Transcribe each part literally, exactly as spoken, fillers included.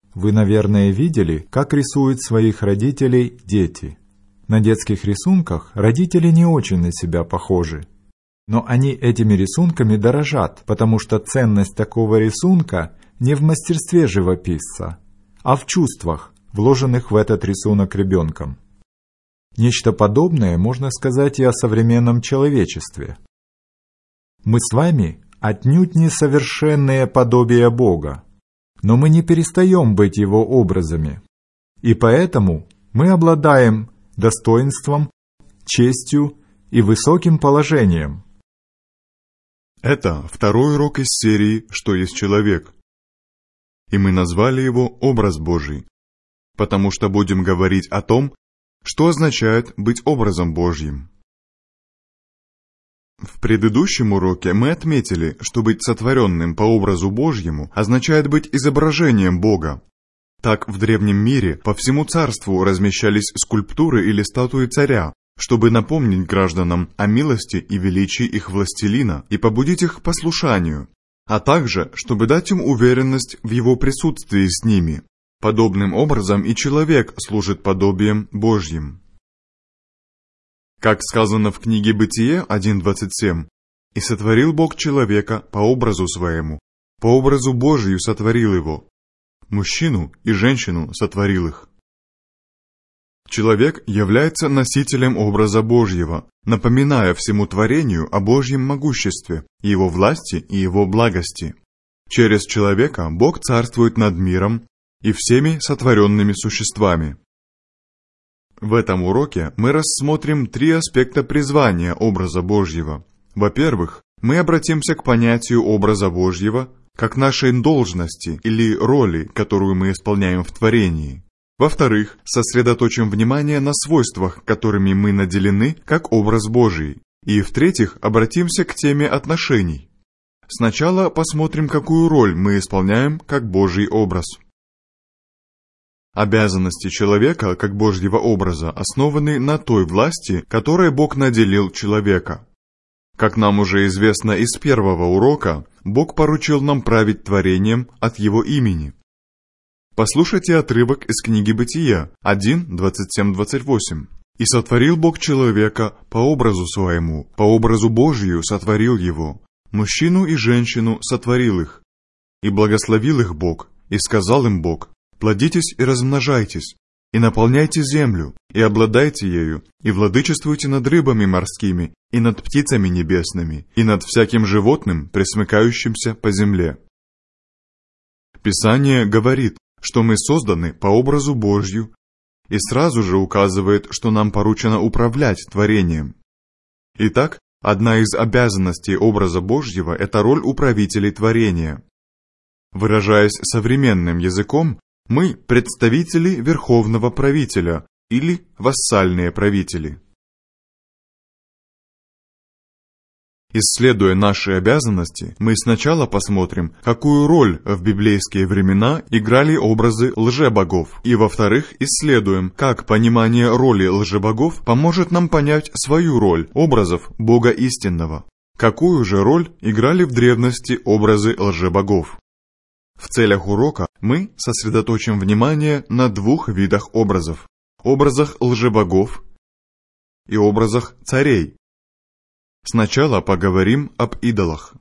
Вы, наверное, видели, как рисуют своих родителей дети. На детских рисунках родители не очень на себя похожи. Но они этими рисунками дорожат, потому что ценность такого рисунка не в мастерстве живописца, а в чувствах, вложенных в этот рисунок ребенком. Нечто подобное можно сказать и о современном человечестве. Мы с вами отнюдь не совершенное подобие Бога, но мы не перестаем быть Его образами, и поэтому мы обладаем достоинством, честью и высоким положением. Это второй урок из серии «Что есть человек?». И мы назвали его «Образ Божий», потому что будем говорить о том, что означает быть образом Божьим. В предыдущем уроке мы отметили, что быть сотворенным по образу Божьему означает быть изображением Бога. Так в древнем мире по всему царству размещались скульптуры или статуи царя, чтобы напомнить гражданам о милости и величии их властелина и побудить их к послушанию, а также, чтобы дать им уверенность в его присутствии с ними. Подобным образом и человек служит подобием Божьим. Как сказано в книге Бытие один двадцать семь, «И сотворил Бог человека по образу своему, по образу Божию сотворил его, мужчину и женщину сотворил их». Человек является носителем образа Божьего, напоминая всему творению о Божьем могуществе, его власти и его благости. Через человека Бог царствует над миром и всеми сотворенными существами. В этом уроке мы рассмотрим три аспекта призвания образа Божьего. Во-первых, мы обратимся к понятию образа Божьего как нашей должности или роли, которую мы исполняем в творении. Во-вторых, сосредоточим внимание на свойствах, которыми мы наделены как образ Божий. И в-третьих, обратимся к теме отношений. Сначала посмотрим, какую роль мы исполняем как Божий образ. Обязанности человека как Божьего образа основаны на той власти, которой Бог наделил человека. Как нам уже известно из первого урока, Бог поручил нам править творением от Его имени. Послушайте отрывок из книги Бытия один двадцать семь двадцать восемь. «И сотворил Бог человека по образу своему, по образу Божию сотворил его, мужчину и женщину сотворил их. И благословил их Бог, и сказал им Бог: плодитесь и размножайтесь, и наполняйте землю, и обладайте ею, и владычествуйте над рыбами морскими, и над птицами небесными, и над всяким животным, пресмыкающимся по земле». Писание говорит, что мы созданы по образу Божью, и сразу же указывает, что нам поручено управлять творением. Итак, одна из обязанностей образа Божьего – это роль управителей творения. Выражаясь современным языком, мы – представители верховного правителя или вассальные правители. Исследуя наши обязанности, мы сначала посмотрим, какую роль в библейские времена играли образы лжебогов, и, во-вторых, исследуем, как понимание роли лжебогов поможет нам понять свою роль образов Бога истинного. Какую же роль играли в древности образы лжебогов? В целях урока мы сосредоточим внимание на двух видах образов – образах лжебогов и образах царей. Сначала поговорим об идолах.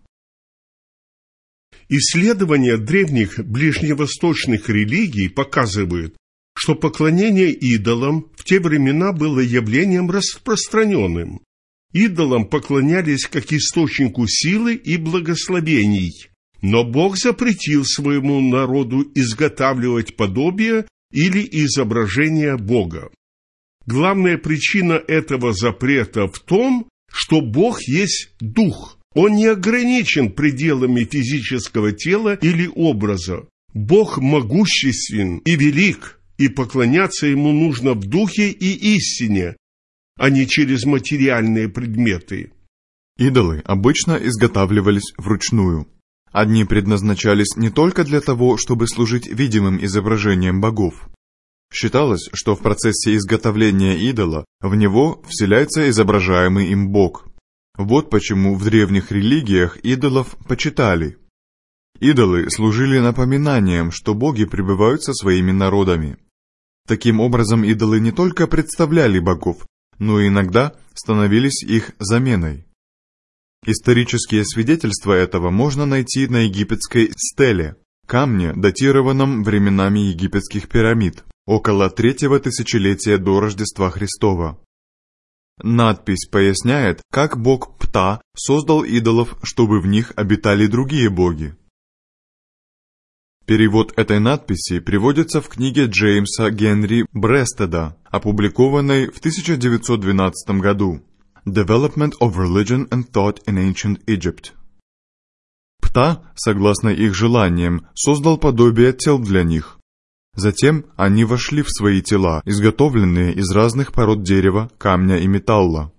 Исследования древних ближневосточных религий показывают, что поклонение идолам в те времена было явлением распространенным. Идолам поклонялись как источнику силы и благословений, но Бог запретил своему народу изготавливать подобие или изображение Бога. Главная причина этого запрета в том, что Бог есть Дух. Он не ограничен пределами физического тела или образа. Бог могуществен и велик, и поклоняться Ему нужно в Духе и истине, а не через материальные предметы. Идолы обычно изготавливались вручную. Одни предназначались не только для того, чтобы служить видимым изображением богов. Считалось, что в процессе изготовления идола в него вселяется изображаемый им бог. Вот почему в древних религиях идолов почитали. Идолы служили напоминанием, что боги пребывают со своими народами. Таким образом, идолы не только представляли богов, но и иногда становились их заменой. Исторические свидетельства этого можно найти на египетской стеле, камне, датированном временами египетских пирамид, около третьего тысячелетия до Рождества Христова. Надпись поясняет, как бог Пта создал идолов, чтобы в них обитали другие боги. Перевод этой надписи приводится в книге Джеймса Генри Брестеда, опубликованной в тысяча девятьсот двенадцатом году. Development of Religion and Thought in Ancient Egypt. Пта, согласно их желаниям, создал подобие тел для них. Затем они вошли в свои тела, изготовленные из разных пород дерева, камня и металла.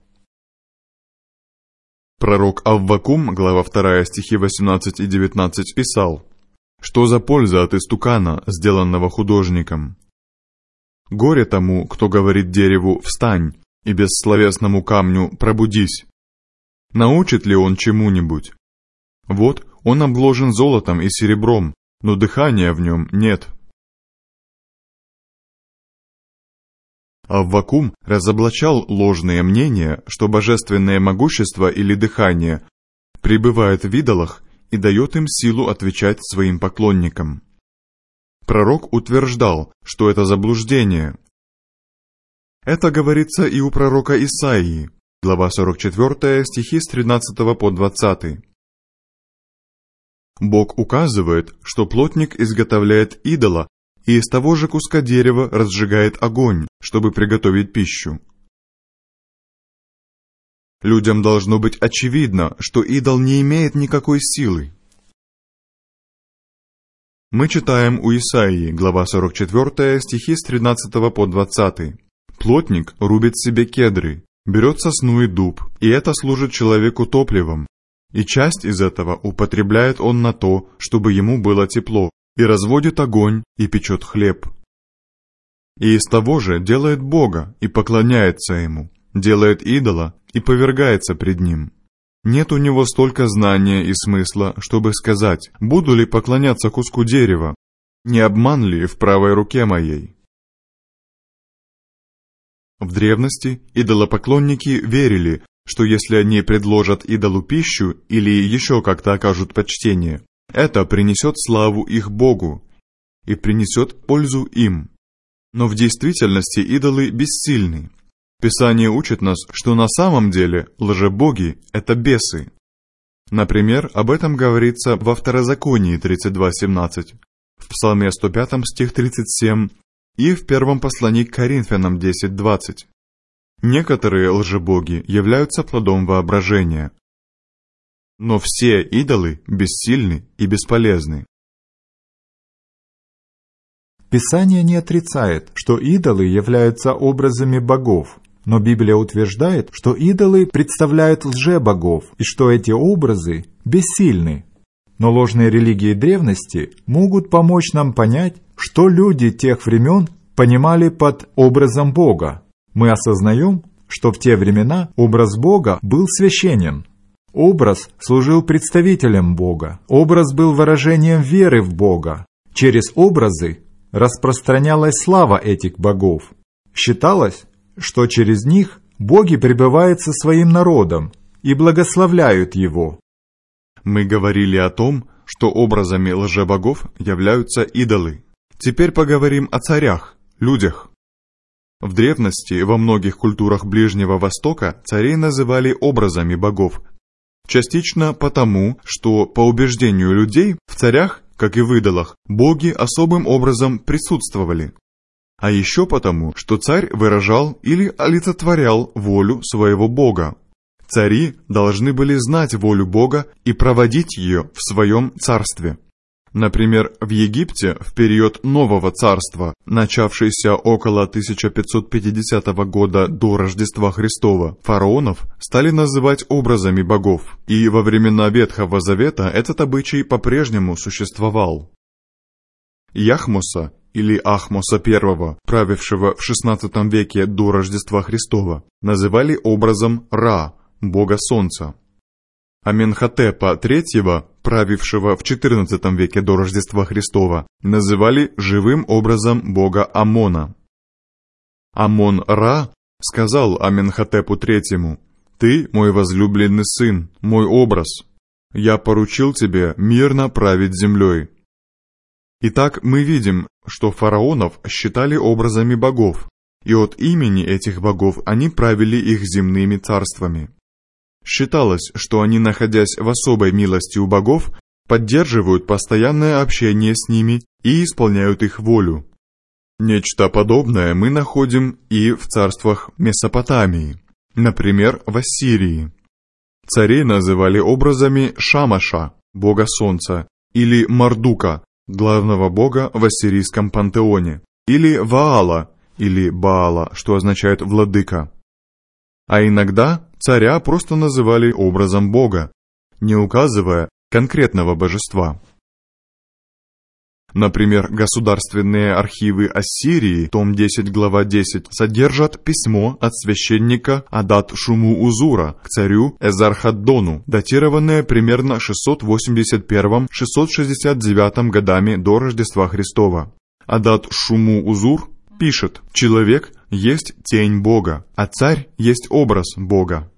Пророк Аввакум, глава вторая, стихи восемнадцать и девятнадцать, писал: «Что за польза от истукана, сделанного художником? Горе тому, кто говорит дереву «встань», и бессловесному камню «пробудись». Научит ли он чему-нибудь? Вот он обложен золотом и серебром, но дыхания в нем нет». Аввакум разоблачал ложные мнения, что божественное могущество или дыхание пребывает в идолах и дает им силу отвечать своим поклонникам. Пророк утверждал, что это заблуждение. Это говорится и у пророка Исаии, глава сорок четвёртая, стихи с тринадцатого по двадцатый. Бог указывает, что плотник изготовляет идола и из того же куска дерева разжигает огонь, чтобы приготовить пищу. Людям должно быть очевидно, что идол не имеет никакой силы. Мы читаем у Исаии, глава сорок четвёртая, стихи с тринадцатого по двадцатый. Плотник рубит себе кедры, берет сосну и дуб, и это служит человеку топливом, и часть из этого употребляет он на то, чтобы ему было тепло, и разводит огонь, и печет хлеб. И из того же делает Бога, и поклоняется Ему, делает идола, и повергается пред Ним. Нет у него столько знания и смысла, чтобы сказать: «Буду ли поклоняться куску дерева? Не обман ли в правой руке моей?» В древности идолопоклонники верили, что если они предложат идолу пищу или еще как-то окажут почтение, это принесет славу их Богу и принесет пользу им. Но в действительности идолы бессильны. Писание учит нас, что на самом деле лжебоги – это бесы. Например, об этом говорится во Второзаконии тридцать два семнадцать, в Псалме сто пятом стих тридцать семь и в первом послании к Коринфянам десять двадцать. Некоторые лжебоги являются плодом воображения. Но все идолы бессильны и бесполезны. Писание не отрицает, что идолы являются образами богов, но Библия утверждает, что идолы представляют лжебогов и что эти образы бессильны. Но ложные религии древности могут помочь нам понять, что люди тех времен понимали под образом Бога. Мы осознаем, что в те времена образ Бога был священен. Образ служил представителем Бога. Образ был выражением веры в Бога. Через образы распространялась слава этих богов. Считалось, что через них боги пребывают со своим народом и благословляют его. Мы говорили о том, что образами лжебогов являются идолы. Теперь поговорим о царях, людях. В древности во многих культурах Ближнего Востока царей называли образами богов. Частично потому, что, по убеждению людей, в царях, как и в идолах, боги особым образом присутствовали. А еще потому, что царь выражал или олицетворял волю своего бога. Цари должны были знать волю Бога и проводить ее в своем царстве. Например, в Египте в период Нового Царства, начавшийся около тысяча пятьсот пятидесятого года до Рождества Христова, фараонов стали называть образами богов, и во времена Ветхого Завета этот обычай по-прежнему существовал. Яхмоса или Ахмоса I, правившего в шестнадцатом веке до Рождества Христова, называли образом Ра, бога солнца. Аменхотепа третьего, правившего в четырнадцатом веке до Рождества Христова, называли живым образом бога Амона. Амон-Ра сказал Аменхотепу третьему: «Ты мой возлюбленный сын, мой образ. Я поручил тебе мирно править землей». Итак, мы видим, что фараонов считали образами богов, и от имени этих богов они правили их земными царствами. Считалось, что они, находясь в особой милости у богов, поддерживают постоянное общение с ними и исполняют их волю. Нечто подобное мы находим и в царствах Месопотамии, например, в Ассирии. Царей называли образами Шамаша, бога солнца, или Мардука, главного бога в ассирийском пантеоне, или Ваала, или Баала, что означает «владыка». А иногда царя просто называли образом бога, не указывая конкретного божества. Например, государственные архивы Ассирии, том десять, глава десять, содержат письмо от священника Адат-Шуму-Узура к царю Эзархаддону, датированное примерно шестьсот восемьдесят первым — шестьсот шестьдесят девятым годами до Рождества Христова. Адат-Шуму-Узур пишет: «Человек есть тень Бога, а царь есть образ Бога».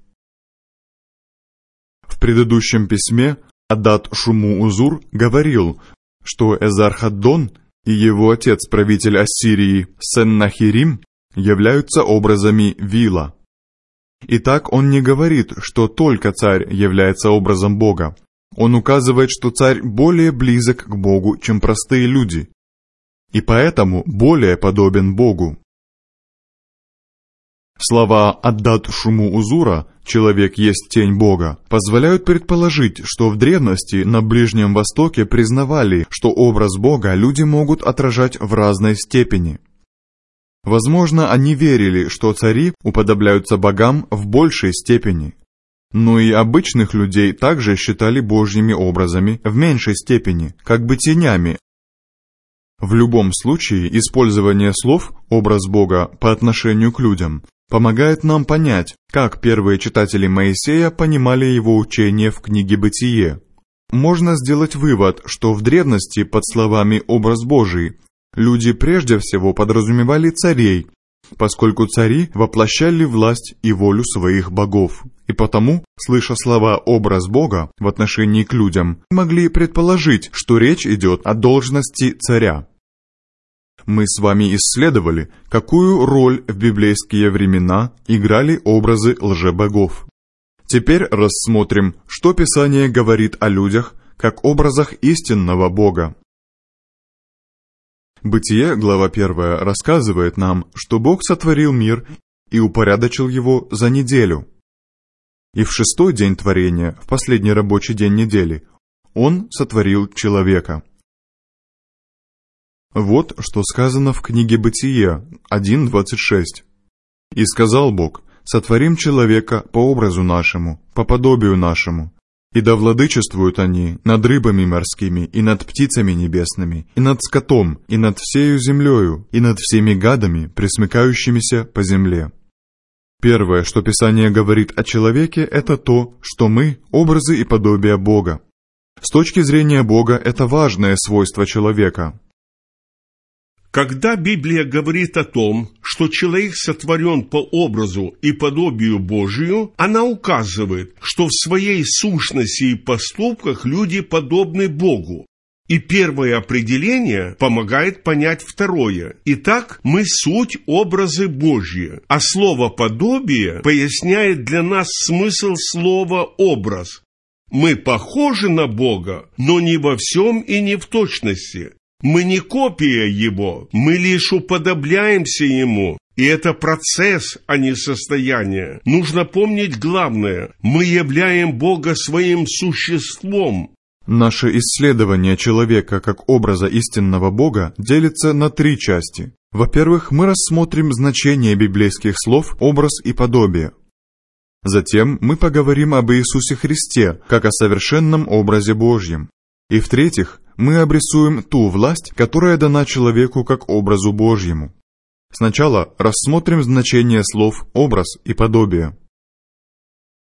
В предыдущем письме Адат-Шуму-Узур говорил, что Эзархаддон и его отец, правитель Ассирии Сеннахирим, являются образами Вила. Итак, он не говорит, что только царь является образом Бога. Он указывает, что царь более близок к Богу, чем простые люди, и поэтому более подобен Богу. Слова Адат-Шуму-Узура «человек есть тень Бога» позволяют предположить, что в древности на Ближнем Востоке признавали, что образ Бога люди могут отражать в разной степени. Возможно, они верили, что цари уподобляются богам в большей степени. Но и обычных людей также считали божьими образами в меньшей степени, как бы тенями. В любом случае, использование слов «образ Бога» по отношению к людям помогает нам понять, как первые читатели Моисея понимали его учение в книге «Бытие». Можно сделать вывод, что в древности под словами «образ Божий» люди прежде всего подразумевали царей, поскольку цари воплощали власть и волю своих богов, и потому, слыша слова «образ Бога» в отношении к людям, могли предположить, что речь идет о должности царя. Мы с вами исследовали, какую роль в библейские времена играли образы лжебогов. Теперь рассмотрим, что Писание говорит о людях как образах истинного Бога. Бытие, глава первая, рассказывает нам, что Бог сотворил мир и упорядочил его за неделю. И в шестой день творения, в последний рабочий день недели, Он сотворил человека. Вот что сказано в книге Бытие один двадцать шесть. «И сказал Бог: сотворим человека по образу нашему, по подобию нашему, и да владычествуют они над рыбами морскими, и над птицами небесными, и над скотом, и над всею землею, и над всеми гадами, пресмыкающимися по земле». Первое, что Писание говорит о человеке, это то, что мы – образы и подобия Бога. С точки зрения Бога, это важное свойство человека. Когда Библия говорит о том, что человек сотворен по образу и подобию Божию, она указывает, что в своей сущности и поступках люди подобны Богу. И первое определение помогает понять второе. Итак, мы суть образы Божьи, а слово «подобие» поясняет для нас смысл слова «образ». Мы похожи на Бога, но не во всем и не в точности. Мы не копия Его, мы лишь уподобляемся Ему. И это процесс, а не состояние. Нужно помнить главное: мы являем Бога своим существом. Наше исследование человека как образа истинного Бога делится на три части. Во-первых, мы рассмотрим значение библейских слов «образ» и «подобие». Затем мы поговорим об Иисусе Христе, как о совершенном образе Божьем. И в-третьих, мы обрисуем ту власть, которая дана человеку как образу Божьему. Сначала рассмотрим значение слов «образ» и «подобие».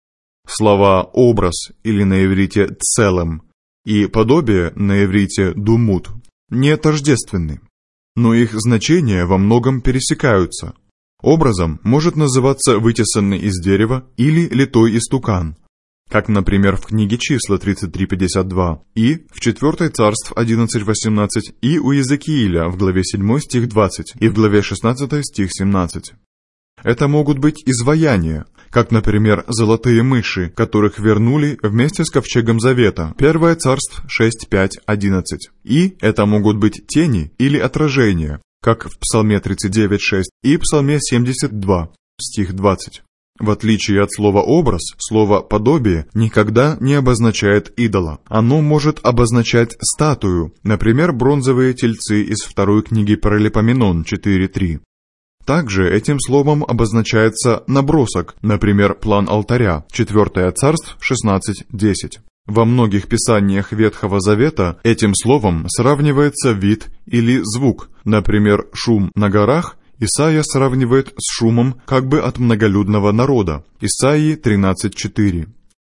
Слова «образ» или на иврите «целым» и «подобие» на иврите «думут» не тождественны, но их значения во многом пересекаются. Образом может называться вытесанный из дерева или литой истукан, как, например, в книге Числа тридцать три пятьдесят два, и в четвёртой Царств одиннадцать восемнадцать, и у Иезекииля в главе седьмой стих двадцать, и в главе шестнадцатой стих семнадцать. Это могут быть изваяния, как, например, золотые мыши, которых вернули вместе с ковчегом Завета, первое Царств шесть пять одиннадцать. И это могут быть тени или отражения, как в Псалме тридцать девять шесть и Псалме семьдесят два, стих двадцать. В отличие от слова «образ», слово «подобие» никогда не обозначает идола. Оно может обозначать статую, например, бронзовые тельцы из второй книги Паралипоменон четыре три. Также этим словом обозначается набросок, например, план алтаря, четвёртое Царств шестнадцать десять. Во многих писаниях Ветхого Завета этим словом сравнивается вид или звук, например, шум на горах Исаия сравнивает с шумом как бы от многолюдного народа, Исаии тринадцать четыре.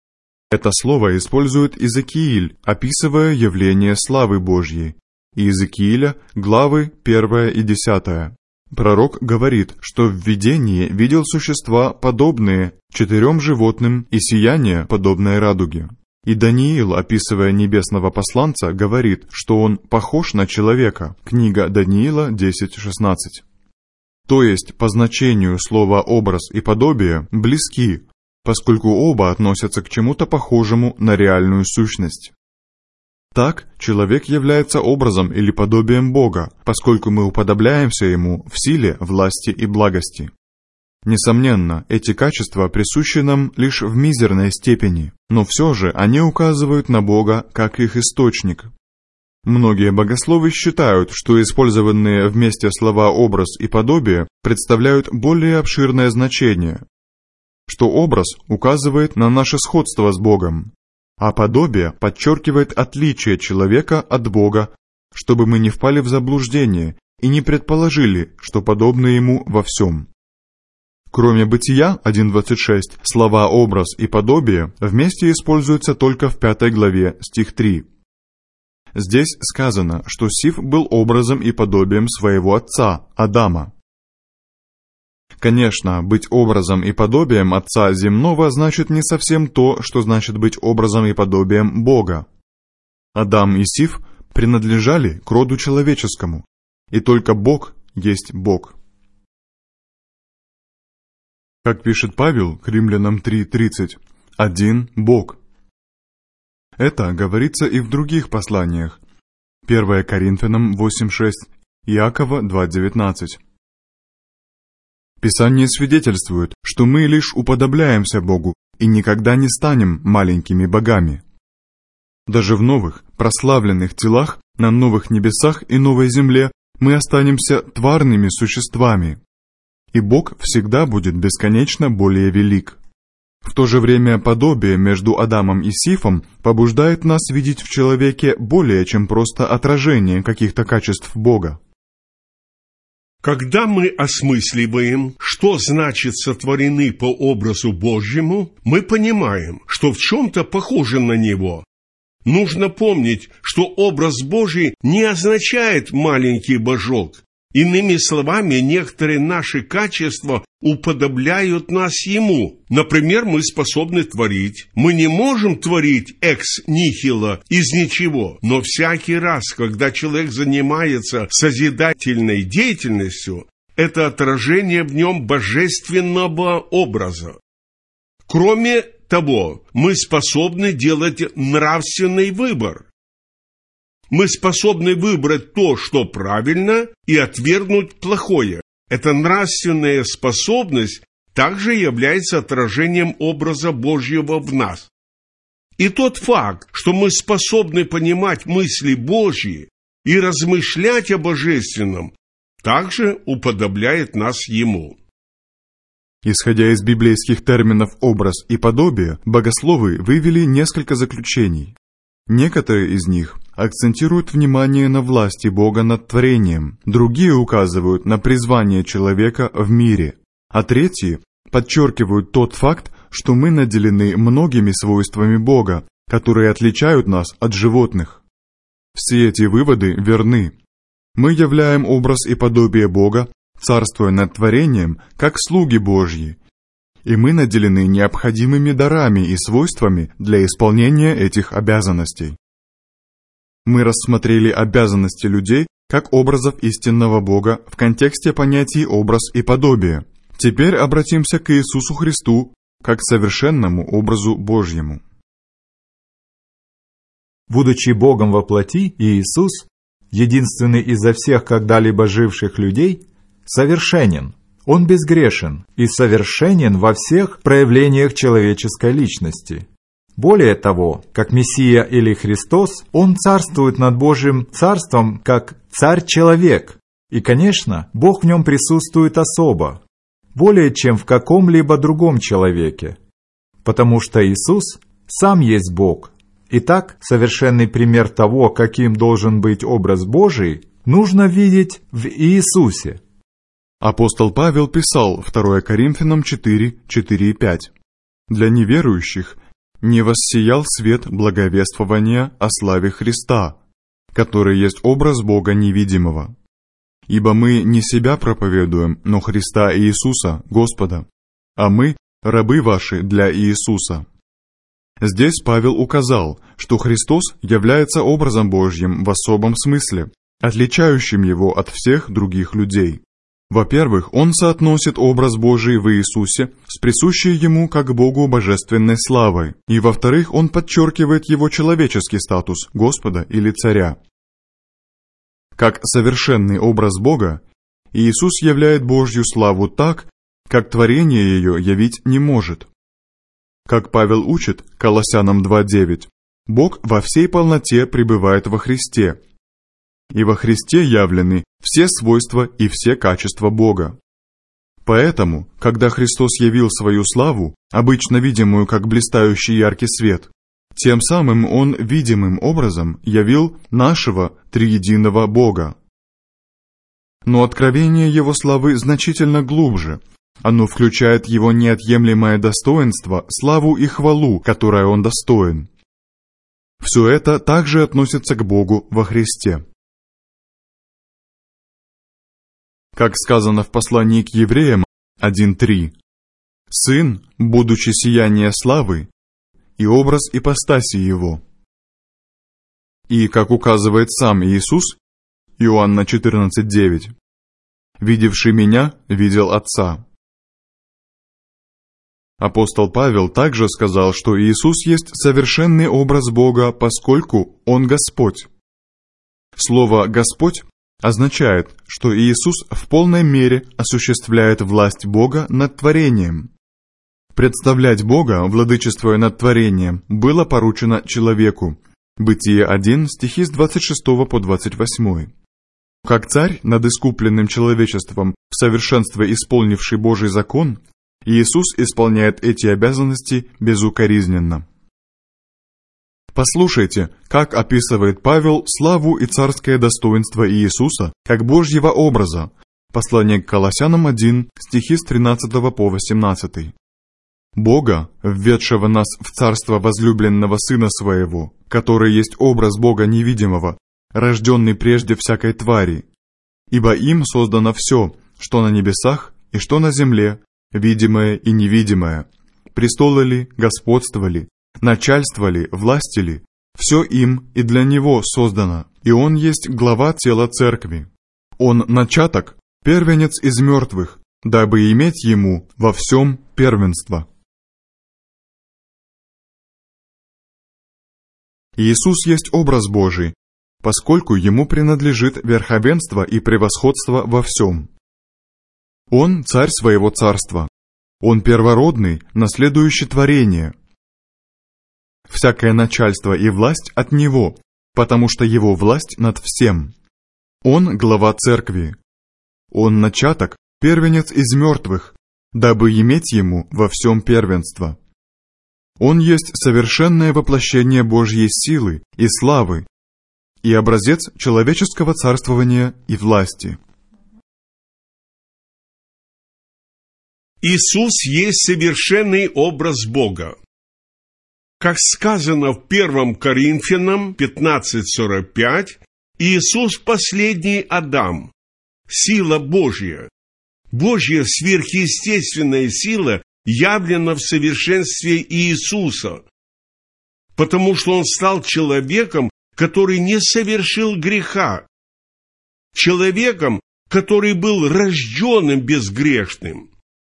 Это слово использует Иезекииль, описывая явление славы Божьей, и Иезекииля, главы первая и десятая. Пророк говорит, что в видении видел существа, подобные четырем животным, и сияние, подобное радуге. И Даниил, описывая небесного посланца, говорит, что он похож на человека. Книга Даниила десять шестнадцать. То есть, по значению слова «образ» и «подобие» близки, поскольку оба относятся к чему-то похожему на реальную сущность. Так, человек является образом или подобием Бога, поскольку мы уподобляемся Ему в силе, власти и благости. Несомненно, эти качества присущи нам лишь в мизерной степени, но все же они указывают на Бога как их источник. Многие богословы считают, что использованные вместе слова «образ» и «подобие» представляют более обширное значение, что образ указывает на наше сходство с Богом, а подобие подчеркивает отличие человека от Бога, чтобы мы не впали в заблуждение и не предположили, что подобны Ему во всем. Кроме Бытия один двадцать шесть, слова «образ» и «подобие» вместе используются только в пятой главе, стих три. Здесь сказано, что Сиф был образом и подобием своего отца, Адама. Конечно, быть образом и подобием Отца земного значит не совсем то, что значит быть образом и подобием Бога. Адам и Сиф принадлежали к роду человеческому, и только Бог есть Бог. Как пишет Павел к Римлянам три тридцать, «Один Бог». Это говорится и в других посланиях. первое Коринфянам восемь шесть, Иакова два девятнадцать. Писание свидетельствует, что мы лишь уподобляемся Богу и никогда не станем маленькими богами. Даже в новых, прославленных телах, на новых небесах и новой земле мы останемся тварными существами, и Бог всегда будет бесконечно более велик. В то же время подобие между Адамом и Сифом побуждает нас видеть в человеке более чем просто отражение каких-то качеств Бога. Когда мы осмысливаем, что значит сотворены по образу Божьему, мы понимаем, что в чем-то похоже на Него. Нужно помнить, что образ Божий не означает «маленький божок». Иными словами, некоторые наши качества уподобляют нас Ему. Например, мы способны творить. Мы не можем творить экс-нихило, из ничего. Но всякий раз, когда человек занимается созидательной деятельностью, это отражение в нем божественного образа. Кроме того, мы способны делать нравственный выбор. Мы способны выбрать то, что правильно, и отвергнуть плохое. Эта нравственная способность также является отражением образа Божьего в нас. И тот факт, что мы способны понимать мысли Божьи и размышлять о божественном, также уподобляет нас Ему. Исходя из библейских терминов «образ» и «подобие», богословы вывели несколько заключений. Некоторые из них акцентируют внимание на власти Бога над творением, другие указывают на призвание человека в мире, а третьи подчеркивают тот факт, что мы наделены многими свойствами Бога, которые отличают нас от животных. Все эти выводы верны. Мы являем образ и подобие Бога, царствуя над творением, как слуги Божьи, и мы наделены необходимыми дарами и свойствами для исполнения этих обязанностей. Мы рассмотрели обязанности людей как образов истинного Бога в контексте понятий «образ» и «подобие». Теперь обратимся к Иисусу Христу как к совершенному образу Божьему. Будучи Богом во плоти, Иисус, единственный изо всех когда-либо живших людей, совершенен. Он безгрешен и совершенен во всех проявлениях человеческой личности. Более того, как Мессия или Христос, Он царствует над Божьим царством как царь-человек. И, конечно, Бог в нем присутствует особо, более чем в каком-либо другом человеке. Потому что Иисус сам есть Бог. Итак, совершенный пример того, каким должен быть образ Божий, нужно видеть в Иисусе. Апостол Павел писал второе Коринфянам четыре, четыре и пять. «Для неверующих не воссиял свет благовествования о славе Христа, который есть образ Бога невидимого. Ибо мы не себя проповедуем, но Христа Иисуса, Господа, а мы – рабы ваши для Иисуса». Здесь Павел указал, что Христос является образом Божьим в особом смысле, отличающим его от всех других людей. Во-первых, он соотносит образ Божий в Иисусе с присущей ему как Богу божественной славой, и во-вторых, он подчеркивает его человеческий статус Господа или Царя. Как совершенный образ Бога, Иисус являет Божью славу так, как творение ее явить не может. Как Павел учит, Колоссянам два девять, Бог во всей полноте пребывает во Христе, и во Христе явлены все свойства и все качества Бога. Поэтому, когда Христос явил свою славу, обычно видимую как блистающий яркий свет, тем самым Он видимым образом явил нашего триединого Бога. Но откровение Его славы значительно глубже. Оно включает Его неотъемлемое достоинство, славу и хвалу, которой Он достоин. Все это также относится к Богу во Христе. Как сказано в послании к евреям один три, «Сын, будучи сияние славы, и образ ипостаси Его». И, как указывает сам Иисус, Иоанна четырнадцать девять, «Видевший Меня, видел Отца». Апостол Павел также сказал, что Иисус есть совершенный образ Бога, поскольку Он Господь. Слово «Господь» означает, что Иисус в полной мере осуществляет власть Бога над творением. Представлять Бога, владычествуя над творением, было поручено человеку. Бытие один, стихи с двадцать шестого по двадцать восьмой. Как царь над искупленным человечеством, в совершенстве исполнивший Божий закон, Иисус исполняет эти обязанности безукоризненно. Послушайте, как описывает Павел славу и царское достоинство Иисуса как Божьего образа. Послание к Колоссянам один, стихи с тринадцатого по восемнадцатый. «Бога, введшего нас в царство возлюбленного Сына Своего, который есть образ Бога невидимого, рожденный прежде всякой твари. Ибо им создано все, что на небесах и что на земле, видимое и невидимое. Престолы ли, господства ли, начальство ли, власти ли, все им и для Него создано, и Он есть глава тела Церкви. Он начаток, первенец из мертвых, дабы иметь Ему во всем первенство». Иисус есть образ Божий, поскольку Ему принадлежит верховенство и превосходство во всем. Он царь своего царства. Он первородный, наследующий творение. Всякое начальство и власть от Него, потому что Его власть над всем. Он глава Церкви. Он начаток, первенец из мертвых, дабы иметь Ему во всем первенство. Он есть совершенное воплощение Божьей силы и славы и образец человеческого царствования и власти. Иисус есть совершенный образ Бога. Как сказано в первом Коринфянам пятнадцать сорок пять, Иисус последний Адам, сила Божья. Божья сверхъестественная сила явлена в совершенстве Иисуса, потому что Он стал человеком, который не совершил греха, человеком, который был рожденным безгрешным.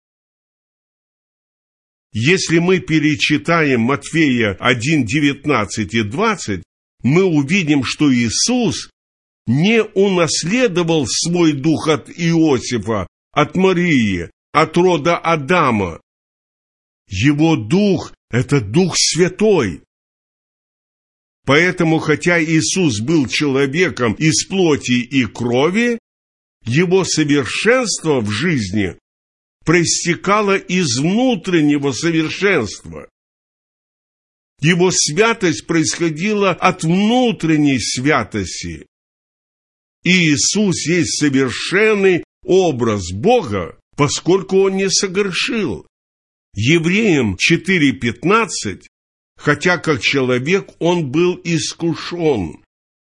Если мы перечитаем Матфея один, девятнадцать и двадцать, мы увидим, что Иисус не унаследовал свой дух от Иосифа, от Марии, от рода Адама. Его дух – это Дух Святой. Поэтому, хотя Иисус был человеком из плоти и крови, Его совершенство в жизни проистекало из внутреннего совершенства. Его святость происходила от внутренней святости. И Иисус есть совершенный образ Бога, поскольку Он не согрешил. Евреям четыре пятнадцать, хотя как человек Он был искушен,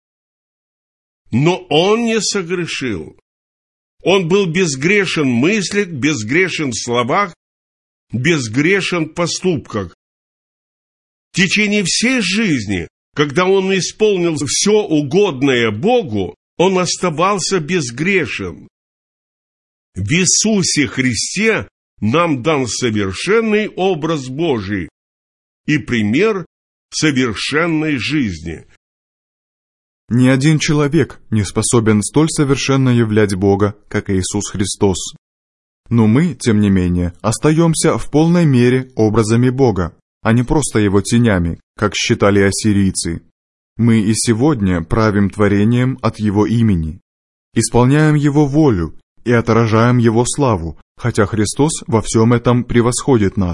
но Он не согрешил. Он был безгрешен в мыслях, безгрешен в словах, безгрешен в поступках. В течение всей жизни, когда Он исполнил все угодное Богу, Он оставался безгрешен. В Иисусе Христе нам дан совершенный образ Божий и пример совершенной жизни. Ни один человек не способен столь совершенно являть Бога, как Иисус Христос. Но мы, тем не менее, остаемся в полной мере образами Бога, а не просто Его тенями, как считали ассирийцы. Мы и сегодня правим творением от Его имени, исполняем Его волю и отражаем Его славу, хотя Христос во всем этом превосходит нас.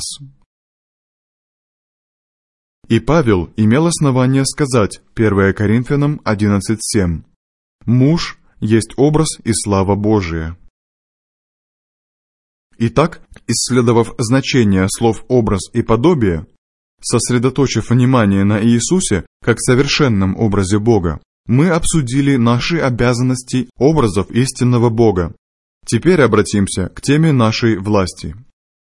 И Павел имел основание сказать, первое Коринфянам одиннадцать семь, «Муж есть образ и слава Божия». Итак, исследовав значение слов «образ» и «подобие», сосредоточив внимание на Иисусе как совершенном образе Бога, мы обсудили наши обязанности образов истинного Бога. Теперь обратимся к теме нашей власти.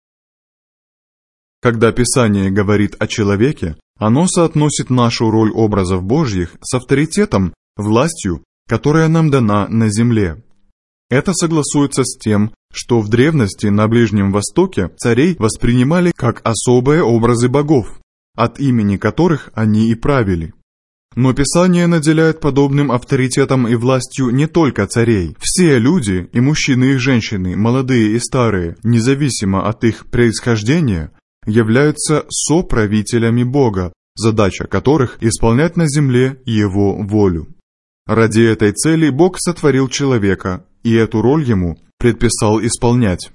Когда Писание говорит о человеке, оно соотносит нашу роль образов Божьих с авторитетом, властью, которая нам дана на земле. Это согласуется с тем, что в древности на Ближнем Востоке царей воспринимали как особые образы богов, от имени которых они и правили. Но Писание наделяет подобным авторитетом и властью не только царей. Все люди, и мужчины, и женщины, молодые и старые, независимо от их происхождения, являются соправителями Бога, задача которых – исполнять на земле Его волю. Ради этой цели Бог сотворил человека, и эту роль ему предписал исполнять.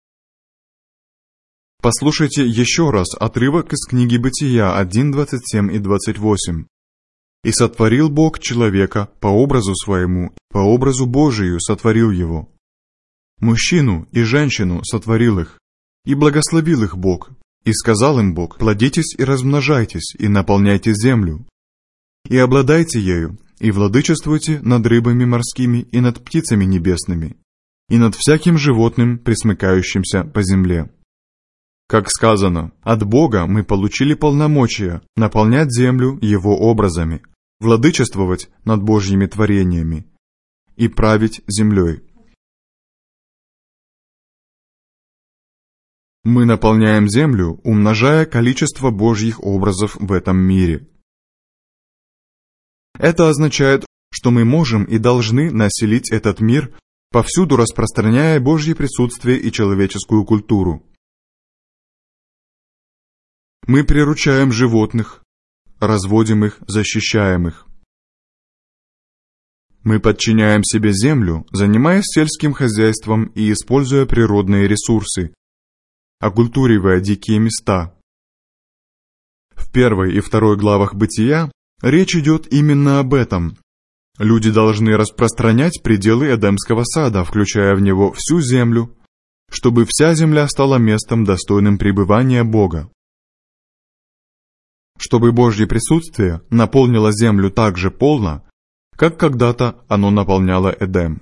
Послушайте еще раз отрывок из книги Бытия один, двадцать семь и двадцать восемь. «И сотворил Бог человека по образу своему, по образу Божию сотворил его. Мужчину и женщину сотворил их, и благословил их Бог. И сказал им Бог: плодитесь и размножайтесь, и наполняйте землю, и обладайте ею, и владычествуйте над рыбами морскими и над птицами небесными, и над всяким животным, пресмыкающимся по земле». Как сказано, от Бога мы получили полномочия наполнять землю Его образами, владычествовать над Божьими творениями и править землей. Мы наполняем землю, умножая количество Божьих образов в этом мире. Это означает, что мы можем и должны населить этот мир, повсюду распространяя Божье присутствие и человеческую культуру. Мы приручаем животных, разводим их, защищаем их. Мы подчиняем себе землю, занимаясь сельским хозяйством и используя природные ресурсы, окультуривая дикие места. В первой и второй главах Бытия речь идет именно об этом. Люди должны распространять пределы Эдемского сада, включая в него всю землю, чтобы вся земля стала местом, достойным пребывания Бога. Чтобы Божье присутствие наполнило землю так же полно, как когда-то оно наполняло Эдем.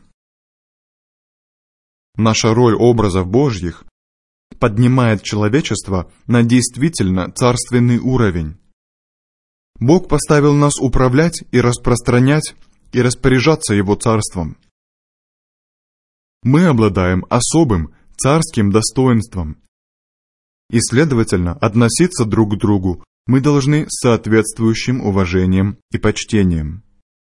Наша роль образов Божьих поднимает человечество на действительно царственный уровень. Бог поставил нас управлять и распространять и распоряжаться Его царством. Мы обладаем особым царским достоинством, и, следовательно, относиться друг к другу мы должны с соответствующим уважением и почтением.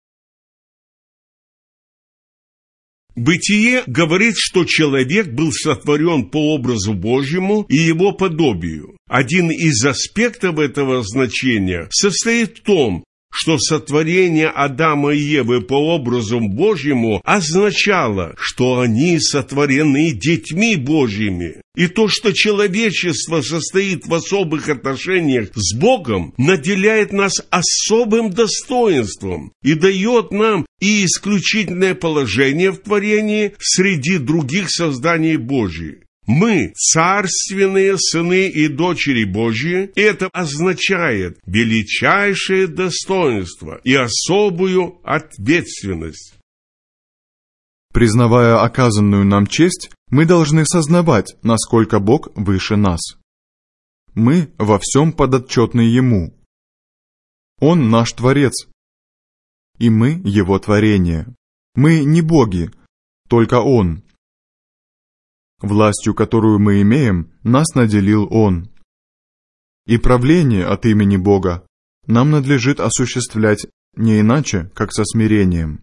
Бытие говорит, что человек был сотворен по образу Божьему и его подобию. Один из аспектов этого значения состоит в том, что сотворение Адама и Евы по образу Божьему означало, что они сотворены детьми Божьими. И то, что человечество состоит в особых отношениях с Богом, наделяет нас особым достоинством и дает нам и исключительное положение в творении среди других созданий Божьих. Мы царственные сыны и дочери Божьи, и это означает величайшее достоинство и особую ответственность. Признавая оказанную нам честь, мы должны сознавать, насколько Бог выше нас. Мы во всем подотчетны Ему. Он наш Творец, и мы Его творение. Мы не боги, только Он. Властью, которую мы имеем, нас наделил Он. И правление от имени Бога нам надлежит осуществлять не иначе, как со смирением.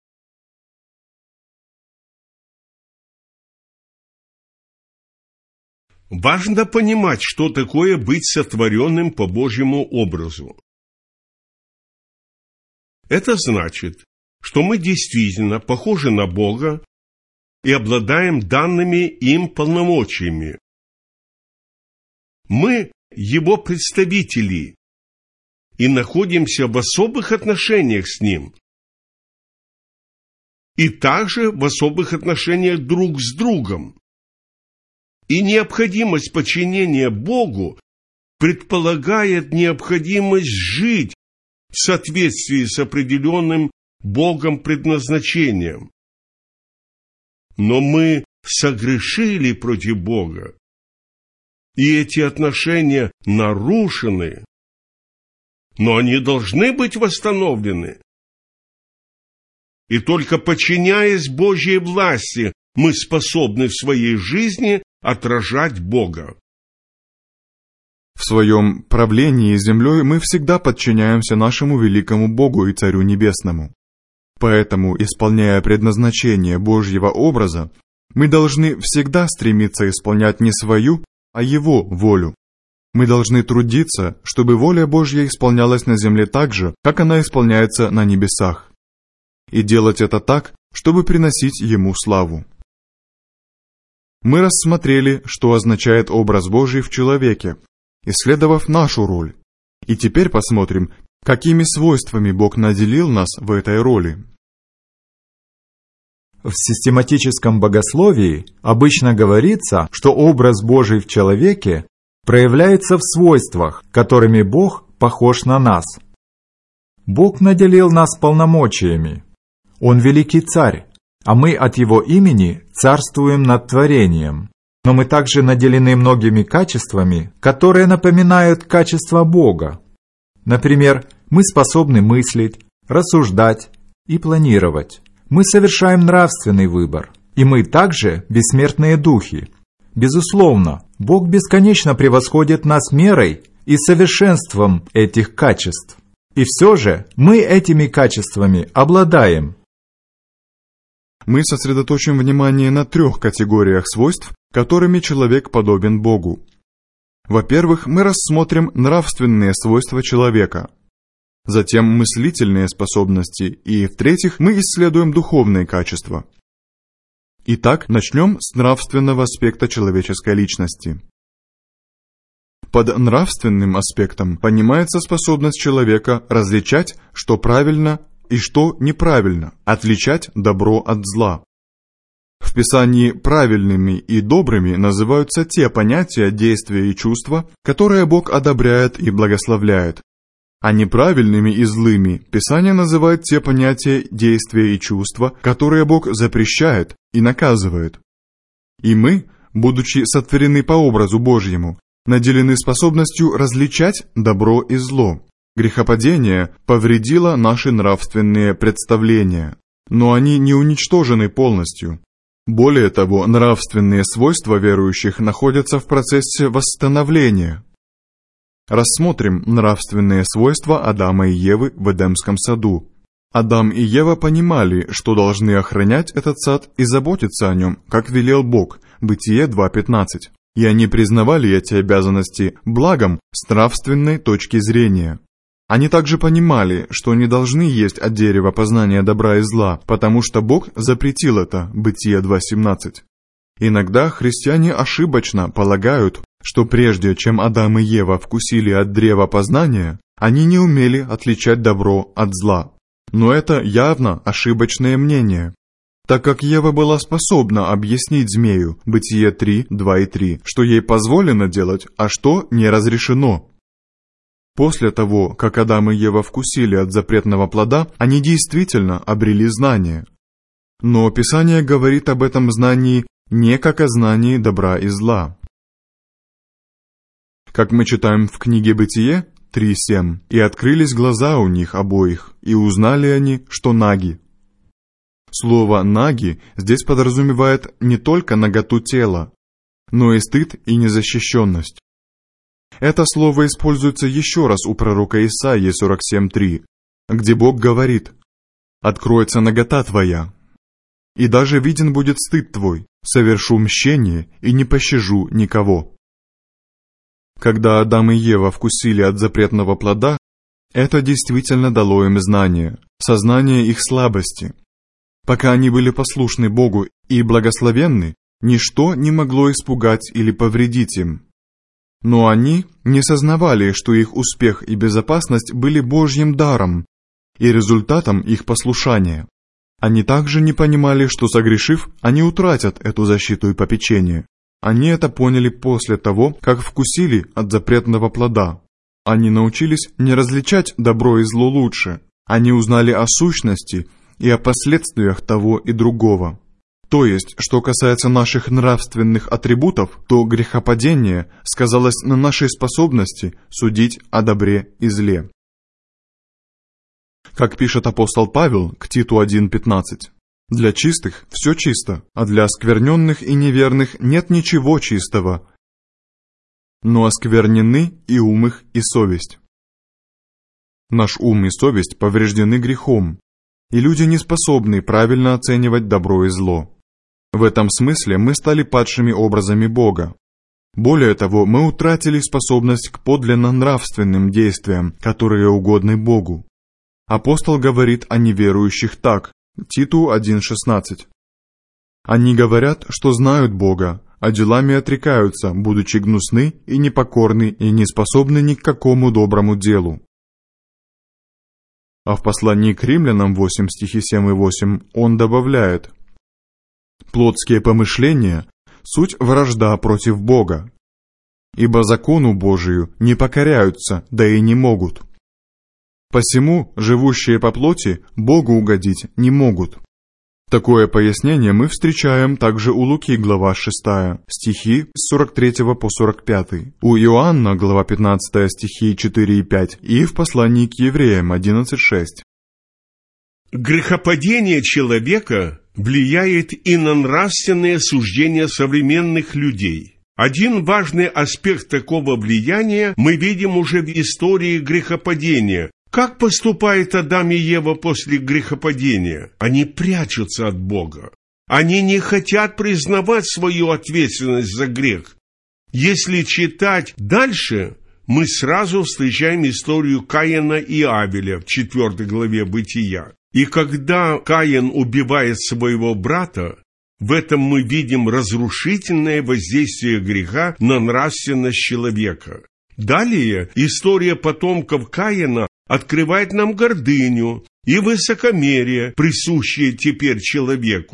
Важно понимать, что такое быть сотворенным по Божьему образу. Это значит, что мы действительно похожи на Бога и обладаем данными им полномочиями. Мы Его представители и находимся в особых отношениях с Ним, и также в особых отношениях друг с другом. И необходимость подчинения Богу предполагает необходимость жить в соответствии с определенным Богом предназначением. Но мы согрешили против Бога, и эти отношения нарушены, но они должны быть восстановлены. И только подчиняясь Божьей власти, мы способны в своей жизни отражать Бога. В своем правлении землей мы всегда подчиняемся нашему великому Богу и Царю Небесному. Поэтому, исполняя предназначение Божьего образа, мы должны всегда стремиться исполнять не свою, а Его волю. Мы должны трудиться, чтобы воля Божья исполнялась на земле так же, как она исполняется на небесах. И делать это так, чтобы приносить Ему славу. Мы рассмотрели, что означает образ Божий в человеке, исследовав нашу роль. И теперь посмотрим, какими свойствами Бог наделил нас в этой роли. В систематическом богословии обычно говорится, что образ Божий в человеке проявляется в свойствах, которыми Бог похож на нас. Бог наделил нас полномочиями. Он великий царь, а мы от Его имени царствуем над творением. Но мы также наделены многими качествами, которые напоминают качества Бога. Например, мы способны мыслить, рассуждать и планировать. Мы совершаем нравственный выбор, и мы также бессмертные духи. Безусловно, Бог бесконечно превосходит нас мерой и совершенством этих качеств. И все же мы этими качествами обладаем. Мы сосредоточим внимание на трех категориях свойств, которыми человек подобен Богу. Во-первых, мы рассмотрим нравственные свойства человека. Затем мыслительные способности, и, в-третьих, мы исследуем духовные качества. Итак, начнем с нравственного аспекта человеческой личности. Под нравственным аспектом понимается способность человека различать, что правильно и что неправильно, отличать добро от зла. В Писании правильными и добрыми называются те понятия, действия и чувства, которые Бог одобряет и благословляет. А неправильными и злыми Писание называет те понятия, действия и чувства, которые Бог запрещает и наказывает. И мы, будучи сотворены по образу Божьему, наделены способностью различать добро и зло. Грехопадение повредило наши нравственные представления, но они не уничтожены полностью. Более того, нравственные свойства верующих находятся в процессе восстановления. Рассмотрим нравственные свойства Адама и Евы в Эдемском саду. Адам и Ева понимали, что должны охранять этот сад и заботиться о нем, как велел Бог, Бытие два пятнадцать. И они признавали эти обязанности благом с нравственной точки зрения. Они также понимали, что не должны есть от дерева познания добра и зла, потому что Бог запретил это, Бытие два семнадцать. Иногда христиане ошибочно полагают, что прежде чем Адам и Ева вкусили от древа познания, они не умели отличать добро от зла. Но это явно ошибочное мнение, так как Ева была способна объяснить змею, Бытие три, два и три, что ей позволено делать, а что не разрешено. После того, как Адам и Ева вкусили от запретного плода, они действительно обрели знание. Но Писание говорит об этом знании не как о знании добра и зла. Как мы читаем в книге Бытие три семь, «И открылись глаза у них обоих, и узнали они, что наги». Слово «наги» здесь подразумевает не только наготу тела, но и стыд и незащищенность. Это слово используется еще раз у пророка Исаии сорок семь три, где Бог говорит: «Откроется нагота твоя, и даже виден будет стыд твой, совершу мщение и не пощажу никого». Когда Адам и Ева вкусили от запретного плода, это действительно дало им знание, сознание их слабости. Пока они были послушны Богу и благословенны, ничто не могло испугать или повредить им. Но они не сознавали, что их успех и безопасность были Божьим даром и результатом их послушания. Они также не понимали, что, согрешив, они утратят эту защиту и попечение. Они это поняли после того, как вкусили от запретного плода. Они научились не различать добро и зло лучше. Они узнали о сущности и о последствиях того и другого. То есть, что касается наших нравственных атрибутов, то грехопадение сказалось на нашей способности судить о добре и зле. Как пишет апостол Павел к Титу один пятнадцать, «Для чистых все чисто, а для оскверненных и неверных нет ничего чистого, но осквернены и ум их, и совесть». Наш ум и совесть повреждены грехом, и люди не способны правильно оценивать добро и зло. В этом смысле мы стали падшими образами Бога. Более того, мы утратили способность к подлинно нравственным действиям, которые угодны Богу. Апостол говорит о неверующих так, Титу один шестнадцать. «Они говорят, что знают Бога, а делами отрекаются, будучи гнусны и непокорны и не способны ни к какому доброму делу». А в послании к Римлянам восемь стихи семь и восемь он добавляет: «Плотские помышления – суть вражда против Бога, ибо закону Божию не покоряются, да и не могут. Посему живущие по плоти Богу угодить не могут». Такое пояснение мы встречаем также у Луки, глава шестая, стихи с сорок третьего по сорок пятый, у Иоанна, глава пятнадцатая, стихи четыре и пять, и в послании к евреям одиннадцать шесть. Грехопадение человека влияет и на нравственные суждения современных людей. Один важный аспект такого влияния мы видим уже в истории грехопадения. Как поступает Адам и Ева после грехопадения? Они прячутся от Бога. Они не хотят признавать свою ответственность за грех. Если читать дальше, мы сразу встречаем историю Каина и Авеля в четвёртой главе Бытия. И когда Каин убивает своего брата, в этом мы видим разрушительное воздействие греха на нравственность человека. Далее история потомков Каина открывает нам гордыню и высокомерие, присущие теперь человеку.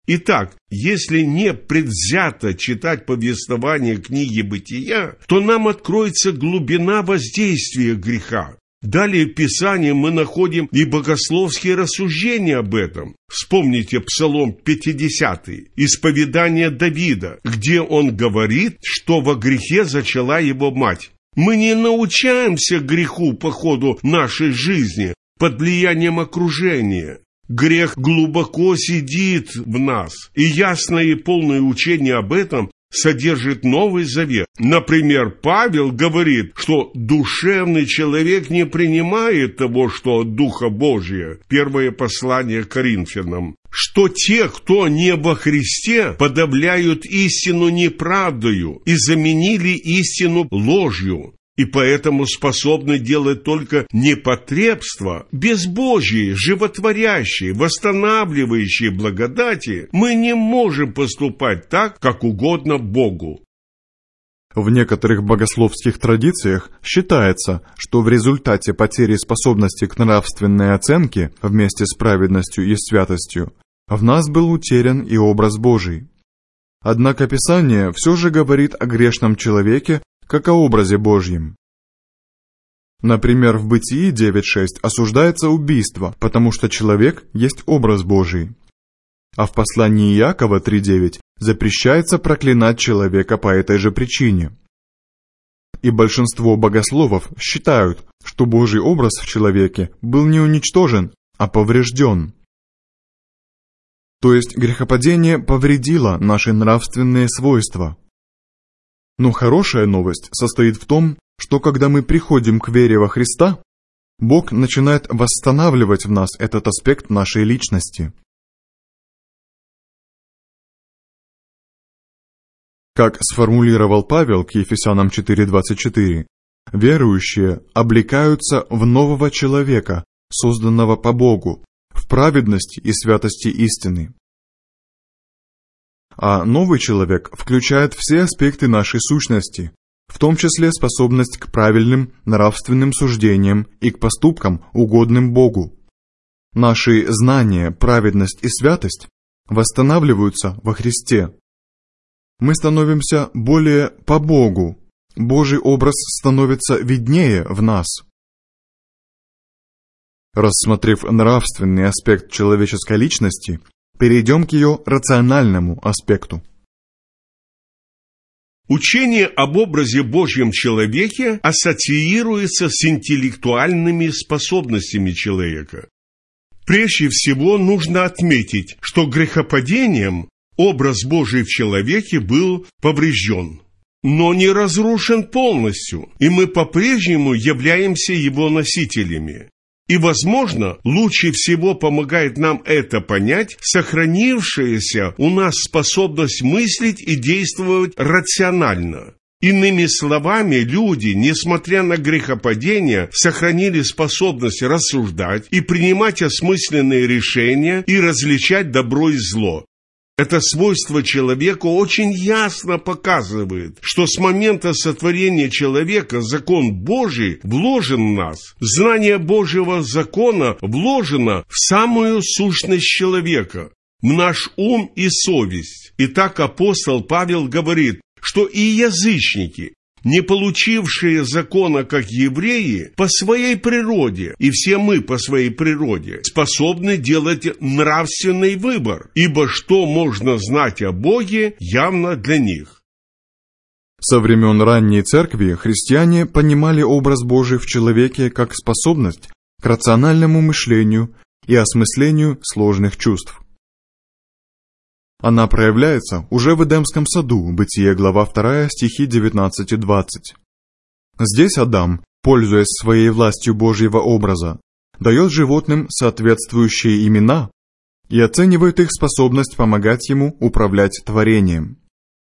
Итак, если не предвзято читать повествование книги Бытия, то нам откроется глубина воздействия греха. Далее в Писании мы находим и богословские рассуждения об этом. Вспомните Псалом пятидесятый, исповедание Давида, где он говорит, что во грехе зачала его мать. Мы не научаемся греху по ходу нашей жизни под влиянием окружения. Грех глубоко сидит в нас, и ясное и полное учение об этом содержит Новый Завет. Например, Павел говорит, что душевный человек не принимает того, что от Духа Божия. Первое послание к Коринфянам. Что те, кто не во Христе, подавляют истину неправдою и заменили истину ложью. И поэтому способны делать только непотребства, безбожие, животворящие, восстанавливающие благодати. Мы не можем поступать так, как угодно Богу. В некоторых богословских традициях считается, что в результате потери способности к нравственной оценке вместе с праведностью и святостью в нас был утерян и образ Божий. Однако Писание все же говорит о грешном человеке как о образе Божьем. Например, в Бытии девять шесть осуждается убийство, потому что человек есть образ Божий. А в послании Иакова три девять запрещается проклинать человека по этой же причине. И большинство богословов считают, что Божий образ в человеке был не уничтожен, а поврежден. То есть грехопадение повредило наши нравственные свойства. Но хорошая новость состоит в том, что когда мы приходим к вере во Христа, Бог начинает восстанавливать в нас этот аспект нашей личности. Как сформулировал Павел к Ефесянам четыре двадцать четыре, верующие облекаются в нового человека, созданного по Богу, в праведности и святости истины. А новый человек включает все аспекты нашей сущности, в том числе способность к правильным нравственным суждениям и к поступкам, угодным Богу. Наши знания, праведность и святость восстанавливаются во Христе. Мы становимся более по Богу, Божий образ становится виднее в нас. Рассмотрев нравственный аспект человеческой личности, перейдем к ее рациональному аспекту. Учение об образе Божьем человеке ассоциируется с интеллектуальными способностями человека. Прежде всего нужно отметить, что грехопадением образ Божий в человеке был поврежден, но не разрушен полностью, и мы по-прежнему являемся его носителями. И, возможно, лучше всего помогает нам это понять сохранившаяся у нас способность мыслить и действовать рационально. Иными словами, люди, несмотря на грехопадение, сохранили способность рассуждать и принимать осмысленные решения и различать добро и зло. Это свойство человека очень ясно показывает, что с момента сотворения человека закон Божий вложен в нас. Знание Божьего закона вложено в самую сущность человека, в наш ум и совесть. Итак, апостол Павел говорит, что и язычники, не получившие закона как евреи, по своей природе, и все мы по своей природе, способны делать нравственный выбор, ибо что можно знать о Боге, явно для них. Со времен ранней церкви христиане понимали образ Божий в человеке как способность к рациональному мышлению и осмыслению сложных чувств. Она проявляется уже в Эдемском саду, Бытие, глава вторая, стихи девятнадцать и двадцать. Здесь Адам, пользуясь своей властью Божьего образа, дает животным соответствующие имена и оценивает их способность помогать ему управлять творением.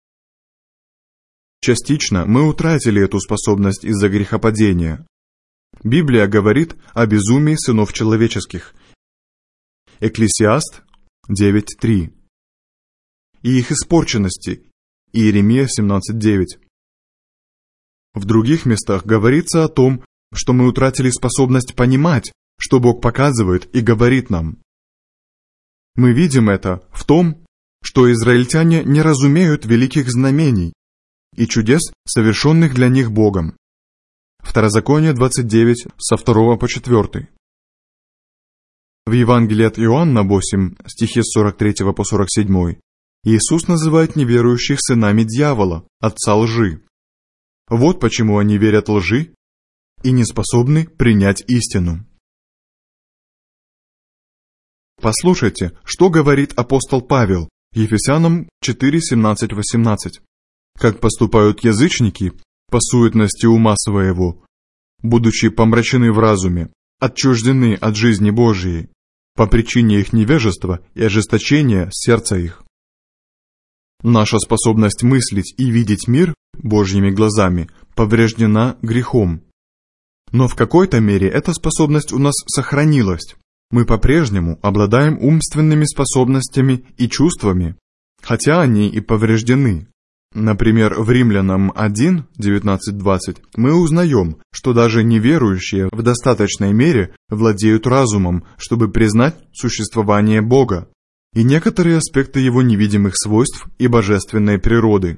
Частично мы утратили эту способность из-за грехопадения. Библия говорит о безумии сынов человеческих. Экклесиаст девять три. И их испорченности. Иеремия семнадцать девять. В других местах говорится о том, что мы утратили способность понимать, что Бог показывает и говорит нам. Мы видим это в том, что израильтяне не разумеют великих знамений и чудес, совершенных для них Богом. Второзаконие двадцать девять, со второго по четвёртый. В Евангелии от Иоанна восемь, стихи с сорок третьего по сорок седьмой, Иисус называет неверующих сынами дьявола, отца лжи. Вот почему они верят лжи и не способны принять истину. Послушайте, что говорит апостол Павел Ефесянам четыре, семнадцать, восемнадцать. Как поступают язычники по суетности ума своего, будучи помрачены в разуме, отчуждены от жизни Божией, по причине их невежества и ожесточения сердца их. Наша способность мыслить и видеть мир Божьими глазами повреждена грехом. Но в какой-то мере эта способность у нас сохранилась. Мы по-прежнему обладаем умственными способностями и чувствами, хотя они и повреждены. Например, в Римлянам один, девятнадцать, двадцать мы узнаем, что даже неверующие в достаточной мере владеют разумом, чтобы признать существование Бога и некоторые аспекты Его невидимых свойств и божественной природы.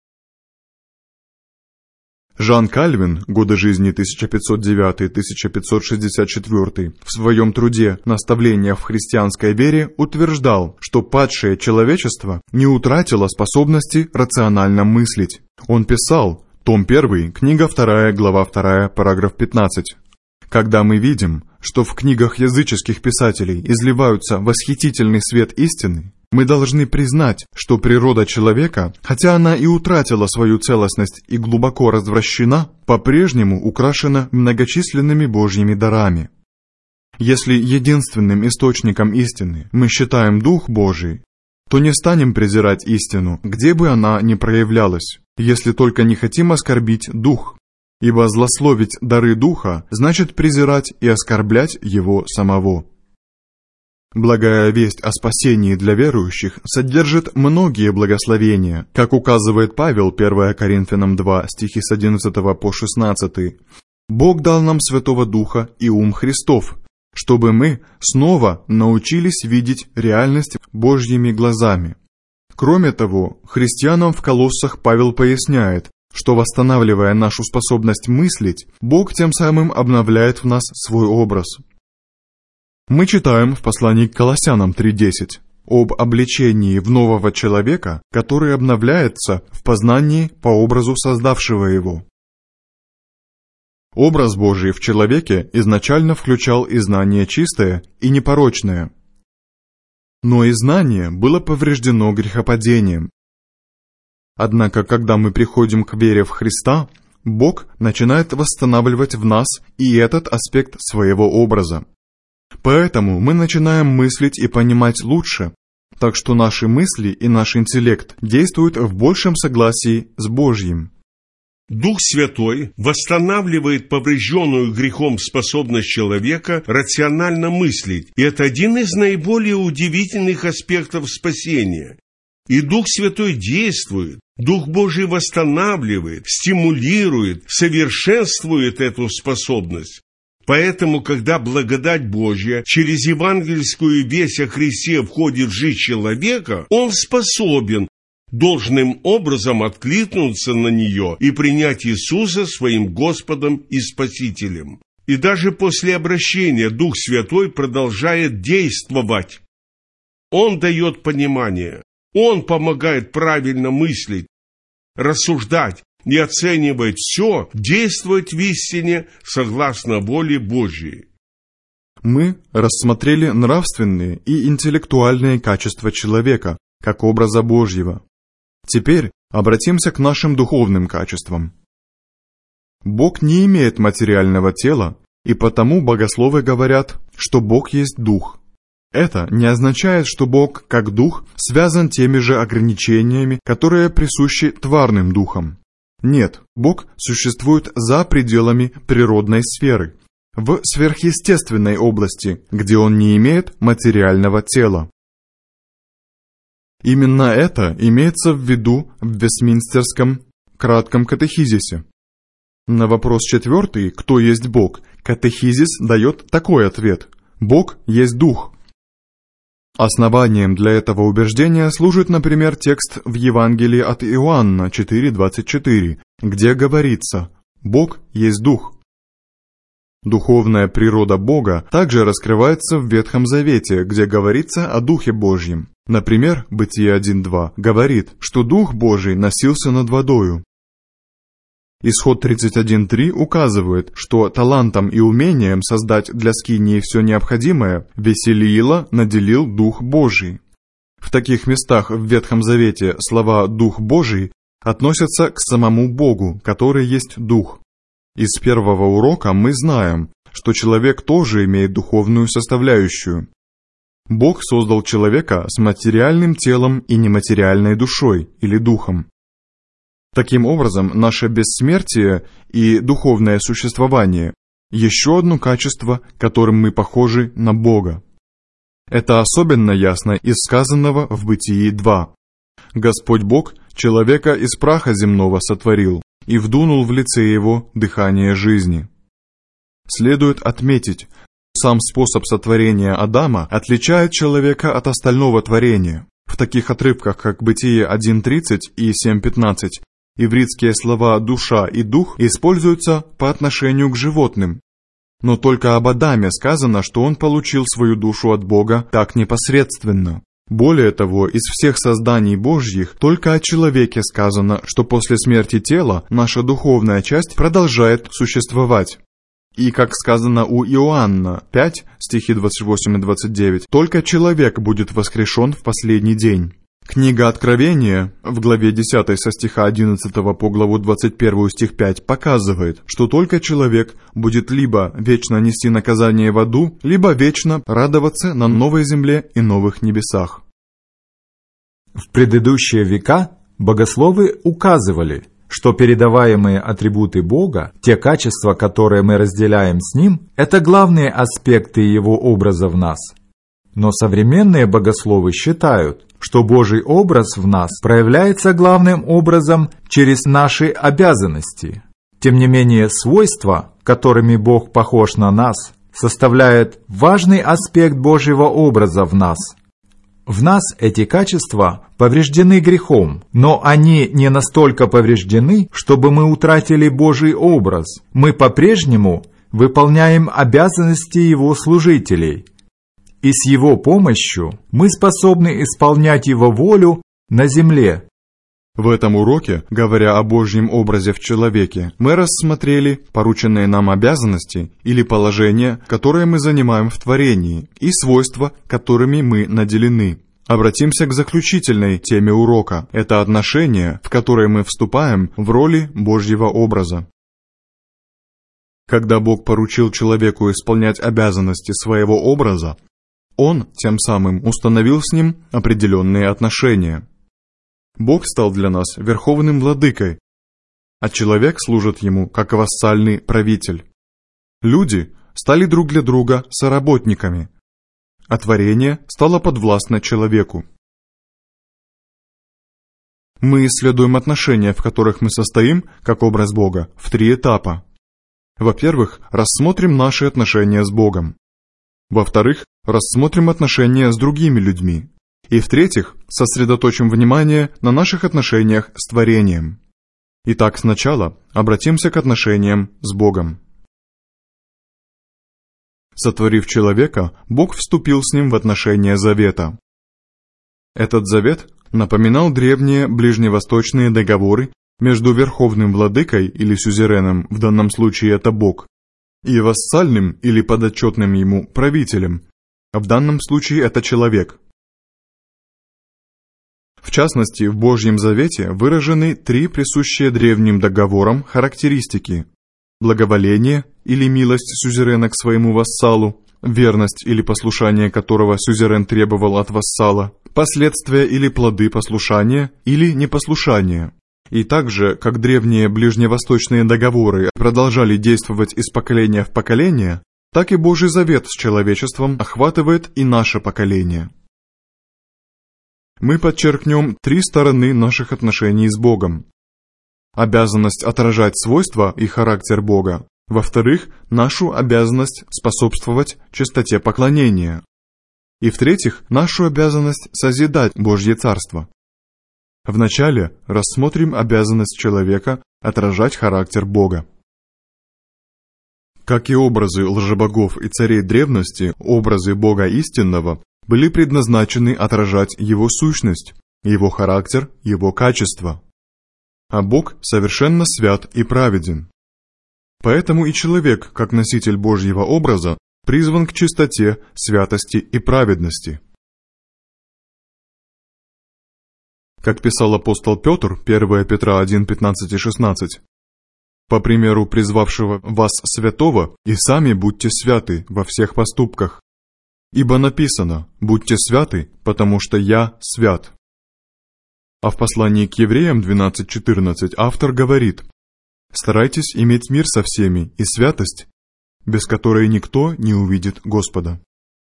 Жан Кальвин, годы жизни тысяча пятьсот девятый — тысяча пятьсот шестьдесят четвёртый, в своем труде «Наставления в христианской вере» утверждал, что падшее человечество не утратило способности рационально мыслить. Он писал, том один, книга два, глава два, параграф пятнадцать. Когда мы видим, что в книгах языческих писателей изливаются восхитительный свет истины, мы должны признать, что природа человека, хотя она и утратила свою целостность и глубоко развращена, по-прежнему украшена многочисленными Божьими дарами. Если единственным источником истины мы считаем Дух Божий, то не станем презирать истину, где бы она ни проявлялась, если только не хотим оскорбить Дух, ибо злословить дары Духа значит презирать и оскорблять Его самого. Благая весть о спасении для верующих содержит многие благословения, как указывает Павел, первое Коринфянам два, стихи с одиннадцатого по шестнадцатый. Бог дал нам Святого Духа и ум Христов, чтобы мы снова научились видеть реальность Божьими глазами. Кроме того, христианам в Колоссах Павел поясняет, что, восстанавливая нашу способность мыслить, Бог тем самым обновляет в нас свой образ. Мы читаем в послании к Колоссянам три десять об облечении в нового человека, который обновляется в познании по образу создавшего его. Образ Божий в человеке изначально включал и знание чистое и непорочное. Но и знание было повреждено грехопадением. Однако, когда мы приходим к вере в Христа, Бог начинает восстанавливать в нас и этот аспект своего образа. Поэтому мы начинаем мыслить и понимать лучше, так что наши мысли и наш интеллект действуют в большем согласии с Божьим. Дух Святой восстанавливает поврежденную грехом способность человека рационально мыслить, и это один из наиболее удивительных аспектов спасения. И Дух Святой действует, Дух Божий восстанавливает, стимулирует, совершенствует эту способность. Поэтому, когда благодать Божья через евангельскую весть о Христе входит в жизнь человека, он способен должным образом откликнуться на нее и принять Иисуса своим Господом и Спасителем. И даже после обращения Дух Святой продолжает действовать. Он дает понимание, Он помогает правильно мыслить, рассуждать и оценивать все, действовать в истине согласно воле Божьей. Мы рассмотрели нравственные и интеллектуальные качества человека, как образа Божьего. Теперь обратимся к нашим духовным качествам. Бог не имеет материального тела, и потому богословы говорят, что Бог есть Дух. Это не означает, что Бог, как Дух, связан теми же ограничениями, которые присущи тварным духам. Нет, Бог существует за пределами природной сферы, в сверхъестественной области, где Он не имеет материального тела. Именно это имеется в виду в Вестминстерском кратком катехизисе. На вопрос четвертый «Кто есть Бог?» катехизис дает такой ответ: Бог есть Дух. Основанием для этого убеждения служит, например, текст в Евангелии от Иоанна четыре двадцать четыре, где говорится: «Бог есть Дух». Духовная природа Бога также раскрывается в Ветхом Завете, где говорится о Духе Божьем. Например, Бытие один два говорит, что Дух Божий носился над водою. Исход тридцать один три указывает, что талантом и умением создать для скинии все необходимое Веселиила наделил Дух Божий. В таких местах в Ветхом Завете слова «Дух Божий» относятся к самому Богу, который есть Дух. Из первого урока мы знаем, что человек тоже имеет духовную составляющую. Бог создал человека с материальным телом и нематериальной душой или духом. Таким образом, наше бессмертие и духовное существование – еще одно качество, которым мы похожи на Бога. Это особенно ясно из сказанного в Бытии два. «Господь Бог человека из праха земного сотворил и вдунул в лице его дыхание жизни». Следует отметить, сам способ сотворения Адама отличает человека от остального творения. В таких отрывках, как Бытие один тридцать и семь пятнадцать, ивритские слова «душа» и «дух» используются по отношению к животным. Но только об Адаме сказано, что он получил свою душу от Бога так непосредственно. Более того, из всех созданий Божьих только о человеке сказано, что после смерти тела наша духовная часть продолжает существовать. И, как сказано у Иоанна пять, стихи двадцать восемь и двадцать девять, только человек будет воскрешен в последний день. Книга Откровения в главе десятой со стиха одиннадцатого по главу двадцать первую стих пять показывает, что только человек будет либо вечно нести наказание в аду, либо вечно радоваться на новой земле и новых небесах. В предыдущие века богословы указывали, что передаваемые атрибуты Бога, те качества, которые мы разделяем с Ним, это главные аспекты Его образа в нас. Но современные богословы считают, что Божий образ в нас проявляется главным образом через наши обязанности. Тем не менее, свойства, которыми Бог похож на нас, составляют важный аспект Божьего образа в нас. В нас эти качества повреждены грехом, но они не настолько повреждены, чтобы мы утратили Божий образ. Мы по-прежнему выполняем обязанности Его служителей, и с Его помощью мы способны исполнять Его волю на земле. В этом уроке, говоря о Божьем образе в человеке, мы рассмотрели порученные нам обязанности или положения, которые мы занимаем в творении, и свойства, которыми мы наделены. Обратимся к заключительной теме урока. Это отношение, в которое мы вступаем в роли Божьего образа. Когда Бог поручил человеку исполнять обязанности своего образа, Он тем самым установил с ним определенные отношения. Бог стал для нас верховным владыкой, а человек служит ему как вассальный правитель. Люди стали друг для друга соработниками, а творение стало подвластно человеку. Мы исследуем отношения, в которых мы состоим, как образ Бога, в три этапа. Во-первых, рассмотрим наши отношения с Богом. Во-вторых, рассмотрим отношения с другими людьми. И в-третьих, сосредоточим внимание на наших отношениях с творением. Итак, сначала обратимся к отношениям с Богом. Сотворив человека, Бог вступил с ним в отношения завета. Этот завет напоминал древние ближневосточные договоры между верховным владыкой или сюзереном, в данном случае это Бог, и вассальным или подотчетным ему правителем, а в данном случае это человек. В частности, в Божьем Завете выражены три присущие древним договорам характеристики: благоволение или милость сюзерена к своему вассалу, верность или послушание которого сюзерен требовал от вассала, последствия или плоды послушания или непослушания. И также, как древние ближневосточные договоры продолжали действовать из поколения в поколение, так и Божий Завет с человечеством охватывает и наше поколение. Мы подчеркнем три стороны наших отношений с Богом. Обязанность отражать свойства и характер Бога. Во-вторых, нашу обязанность способствовать чистоте поклонения. И в-третьих, нашу обязанность созидать Божье Царство. Вначале рассмотрим обязанность человека отражать характер Бога. Как и образы лжебогов и царей древности, образы Бога истинного были предназначены отражать Его сущность, Его характер, Его качество. А Бог совершенно свят и праведен. Поэтому и человек, как носитель Божьего образа, призван к чистоте, святости и праведности. Как писал апостол Петр, первое Петра один, пятнадцать и шестнадцать, «По примеру призвавшего вас святого, и сами будьте святы во всех поступках. Ибо написано: будьте святы, потому что я свят». А в послании к евреям двенадцать четырнадцать автор говорит: «Старайтесь иметь мир со всеми и святость, без которой никто не увидит Господа».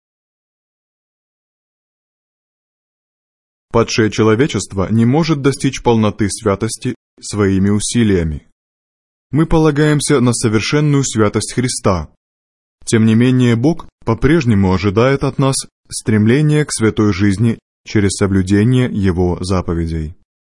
Падшее человечество не может достичь полноты святости своими усилиями. Мы полагаемся на совершенную святость Христа. Тем не менее, Бог по-прежнему ожидает от нас стремления к святой жизни через соблюдение Его заповедей.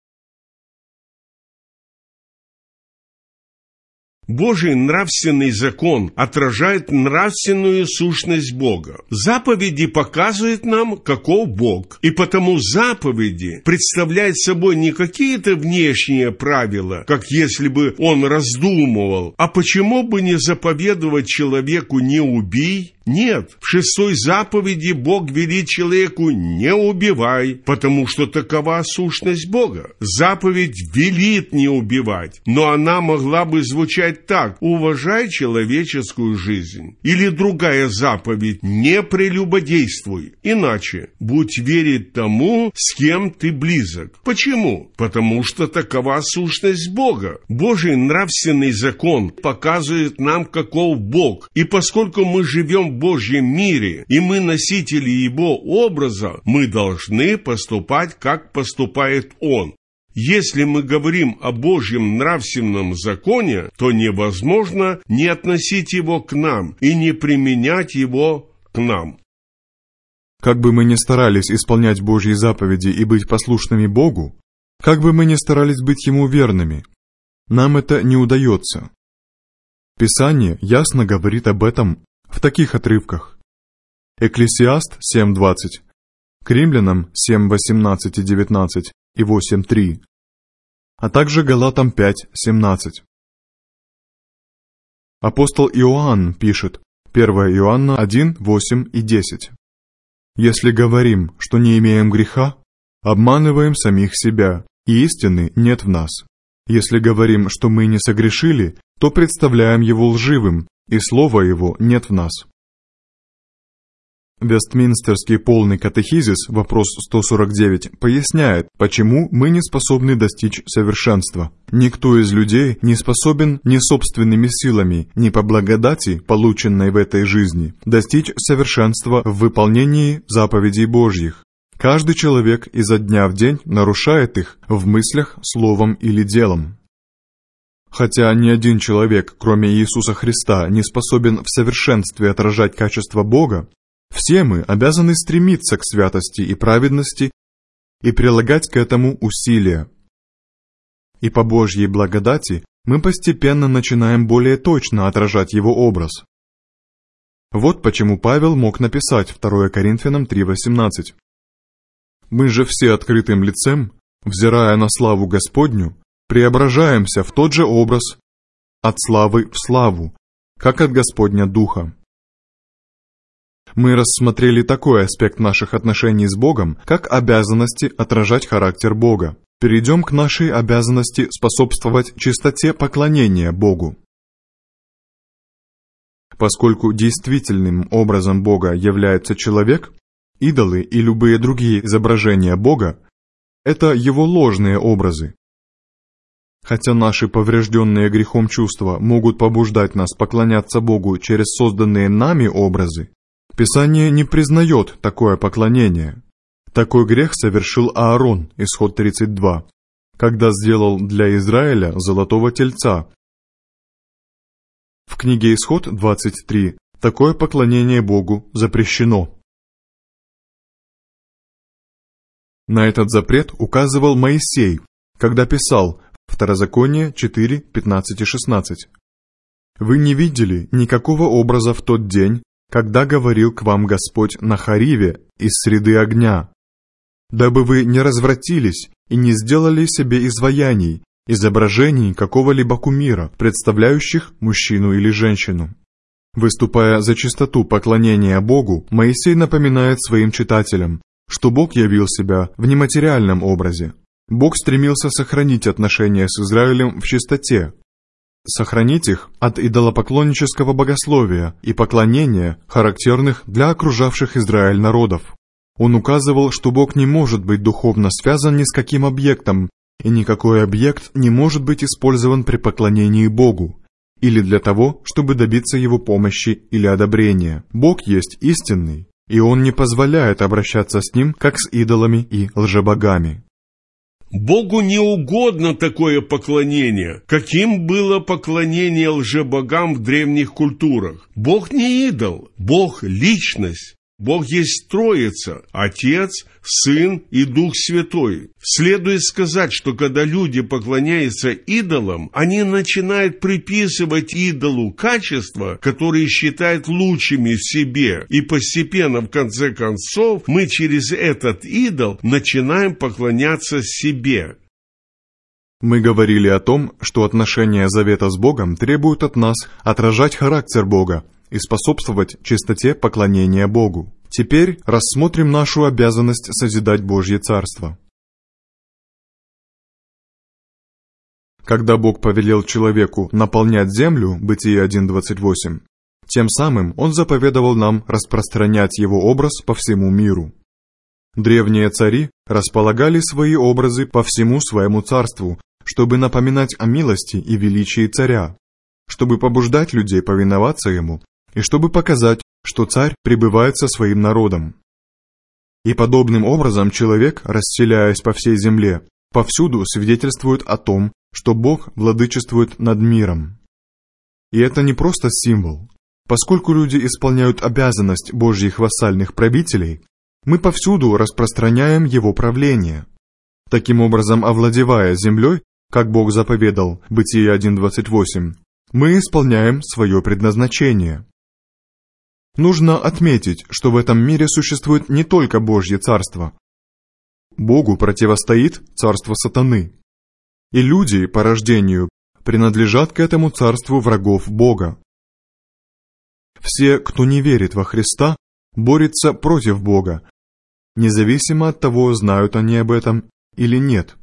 Божий нравственный закон отражает нравственную сущность Бога. Заповеди показывают нам, каков Бог. И потому заповеди представляют собой не какие-то внешние правила, как если бы он раздумывал, а почему бы не заповедовать человеку «не убий»? Нет, в шестой заповеди Бог велит человеку «не убивай», потому что такова сущность Бога. Заповедь велит не убивать, но она могла бы звучать так: «Уважай человеческую жизнь». Или другая заповедь: «Не прелюбодействуй». Иначе: «Будь верен тому, с кем ты близок». Почему? Потому что такова сущность Бога. Божий нравственный закон показывает нам, каков Бог. И поскольку мы живем в Божьем мире, и мы носители Его образа, мы должны поступать, как поступает Он. Если мы говорим о Божьем нравственном законе, то невозможно не относить его к нам и не применять его к нам. Как бы мы ни старались исполнять Божьи заповеди и быть послушными Богу, как бы мы ни старались быть Ему верными, нам это не удается. Писание ясно говорит об этом в таких отрывках: Экклесиаст семь двадцать, к Римлянам семь восемнадцать и девятнадцать и восемь три, а также Галатам пять семнадцать. Апостол Иоанн пишет, первое Иоанна один восемь и десять: «Если говорим, что не имеем греха, обманываем самих себя, и истины нет в нас. Если говорим, что мы не согрешили, то представляем его лживым, и слова его нет в нас». Вестминстерский полный катехизис, вопрос сто сорок девять, поясняет, почему мы не способны достичь совершенства. Никто из людей не способен ни собственными силами, ни по благодати, полученной в этой жизни, достичь совершенства в выполнении заповедей Божьих. Каждый человек изо дня в день нарушает их в мыслях, словом или делом. Хотя ни один человек, кроме Иисуса Христа, не способен в совершенстве отражать качество Бога, все мы обязаны стремиться к святости и праведности и прилагать к этому усилия. И по Божьей благодати мы постепенно начинаем более точно отражать Его образ. Вот почему Павел мог написать второе Коринфянам три восемнадцать: «Мы же все открытым лицем, взирая на славу Господню, преображаемся в тот же образ от славы в славу, как от Господня Духа». Мы рассмотрели такой аспект наших отношений с Богом, как обязанности отражать характер Бога. Перейдем к нашей обязанности способствовать чистоте поклонения Богу. Поскольку действительным образом Бога является человек, идолы и любые другие изображения Бога – это Его ложные образы. Хотя наши поврежденные грехом чувства могут побуждать нас поклоняться Богу через созданные нами образы, Писание не признает такое поклонение. Такой грех совершил Аарон, Исход тридцать два, когда сделал для Израиля золотого тельца. В книге Исход двадцать три такое поклонение Богу запрещено. На этот запрет указывал Моисей, когда писал Второзаконие четыре, пятнадцать и шестнадцать. «Вы не видели никакого образа в тот день, когда говорил к вам Господь на Хариве из среды огня, дабы вы не развратились и не сделали себе изваяний, изображений какого-либо кумира, представляющих мужчину или женщину». Выступая за чистоту поклонения Богу, Моисей напоминает своим читателям, что Бог явил себя в нематериальном образе. Бог стремился сохранить отношения с Израилем в чистоте, сохранить их от идолопоклоннического богословия и поклонения, характерных для окружавших Израиль народов. Он указывал, что Бог не может быть духовно связан ни с каким объектом, и никакой объект не может быть использован при поклонении Богу, или для того, чтобы добиться Его помощи или одобрения. Бог есть истинный, и Он не позволяет обращаться с Ним, как с идолами и лжебогами. Богу не угодно такое поклонение, каким было поклонение лжебогам в древних культурах. Бог не идол, Бог – личность. Бог есть Троица, Отец, Сын и Дух Святой. Следует сказать, что когда люди поклоняются идолам, они начинают приписывать идолу качества, которые считают лучшими в себе. И постепенно, в конце концов, мы через этот идол начинаем поклоняться себе. Мы говорили о том, что отношения завета с Богом требуют от нас отражать характер Бога и способствовать чистоте поклонения Богу. Теперь рассмотрим нашу обязанность созидать Божье Царство. Когда Бог повелел человеку наполнять землю, Бытие один двадцать восемь, тем самым Он заповедовал нам распространять Его образ по всему миру. Древние цари располагали свои образы по всему своему царству, чтобы напоминать о милости и величии царя, чтобы побуждать людей повиноваться ему, и чтобы показать, что царь пребывает со своим народом. И подобным образом человек, расселяясь по всей земле, повсюду свидетельствует о том, что Бог владычествует над миром. И это не просто символ. Поскольку люди исполняют обязанность Божьих вассальных правителей, мы повсюду распространяем Его правление. Таким образом, овладевая землей, как Бог заповедал, Бытие один двадцать восемь, мы исполняем свое предназначение. Нужно отметить, что в этом мире существует не только Божье Царство. Богу противостоит царство сатаны. И люди по рождению принадлежат к этому царству врагов Бога. Все, кто не верит во Христа, борются против Бога, независимо от того, знают они об этом или нет.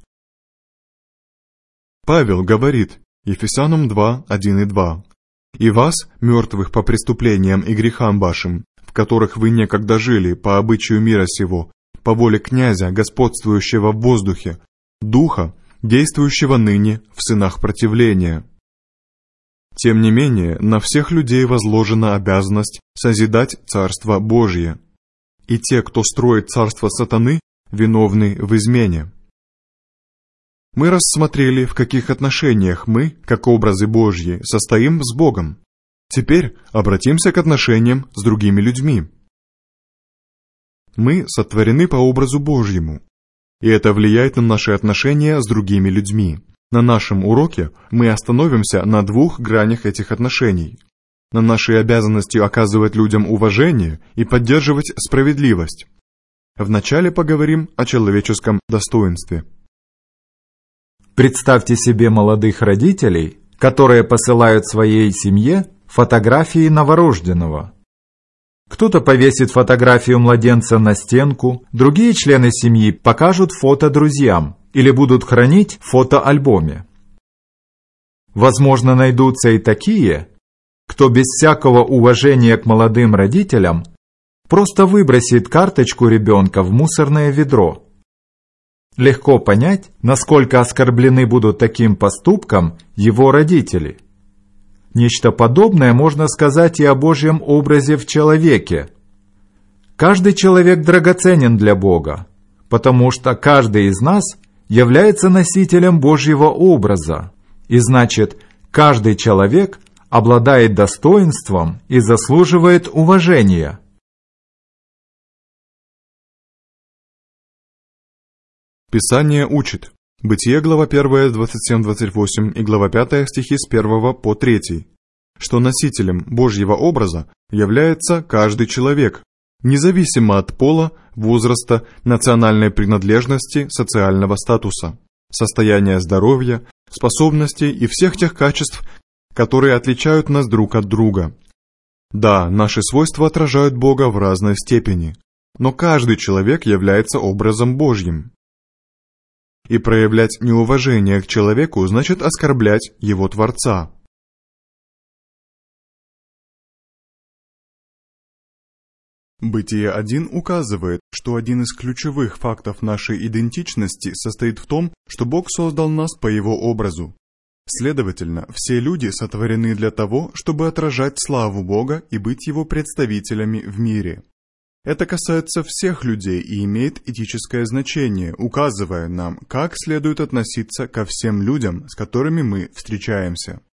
Павел говорит, Ефесянам два, один и два, «И вас, мертвых по преступлениям и грехам вашим, в которых вы некогда жили по обычаю мира сего, по воле князя, господствующего в воздухе, духа, действующего ныне в сынах противления». Тем не менее, на всех людей возложена обязанность созидать Царство Божье, и те, кто строит царство сатаны, виновны в измене. Мы рассмотрели, в каких отношениях мы, как образы Божьи, состоим с Богом. Теперь обратимся к отношениям с другими людьми. Мы сотворены по образу Божьему, и это влияет на наши отношения с другими людьми. На нашем уроке мы остановимся на двух гранях этих отношений. На нашей обязанности оказывать людям уважение и поддерживать справедливость. Вначале поговорим о человеческом достоинстве. Представьте себе молодых родителей, которые посылают своей семье фотографии новорожденного. Кто-то повесит фотографию младенца на стенку, другие члены семьи покажут фото друзьям или будут хранить в фотоальбоме. Возможно, найдутся и такие, кто без всякого уважения к молодым родителям просто выбросит карточку ребенка в мусорное ведро. Легко понять, насколько оскорблены будут таким поступком его родители. Нечто подобное можно сказать и о Божьем образе в человеке. Каждый человек драгоценен для Бога, потому что каждый из нас является носителем Божьего образа, и значит, каждый человек обладает достоинством и заслуживает уважения. Писание учит. Бытие, глава первая, двадцать семь двадцать восемь и глава пятая, стихи с первого по третий, что носителем Божьего образа является каждый человек, независимо от пола, возраста, национальной принадлежности, социального статуса, состояния здоровья, способностей и всех тех качеств, которые отличают нас друг от друга. Да, наши свойства отражают Бога в разной степени, но каждый человек является образом Божьим. И проявлять неуважение к человеку значит оскорблять его Творца. Бытие один указывает, что один из ключевых фактов нашей идентичности состоит в том, что Бог создал нас по Его образу. Следовательно, все люди сотворены для того, чтобы отражать славу Бога и быть Его представителями в мире. Это касается всех людей и имеет этическое значение, указывая нам, как следует относиться ко всем людям, с которыми мы встречаемся.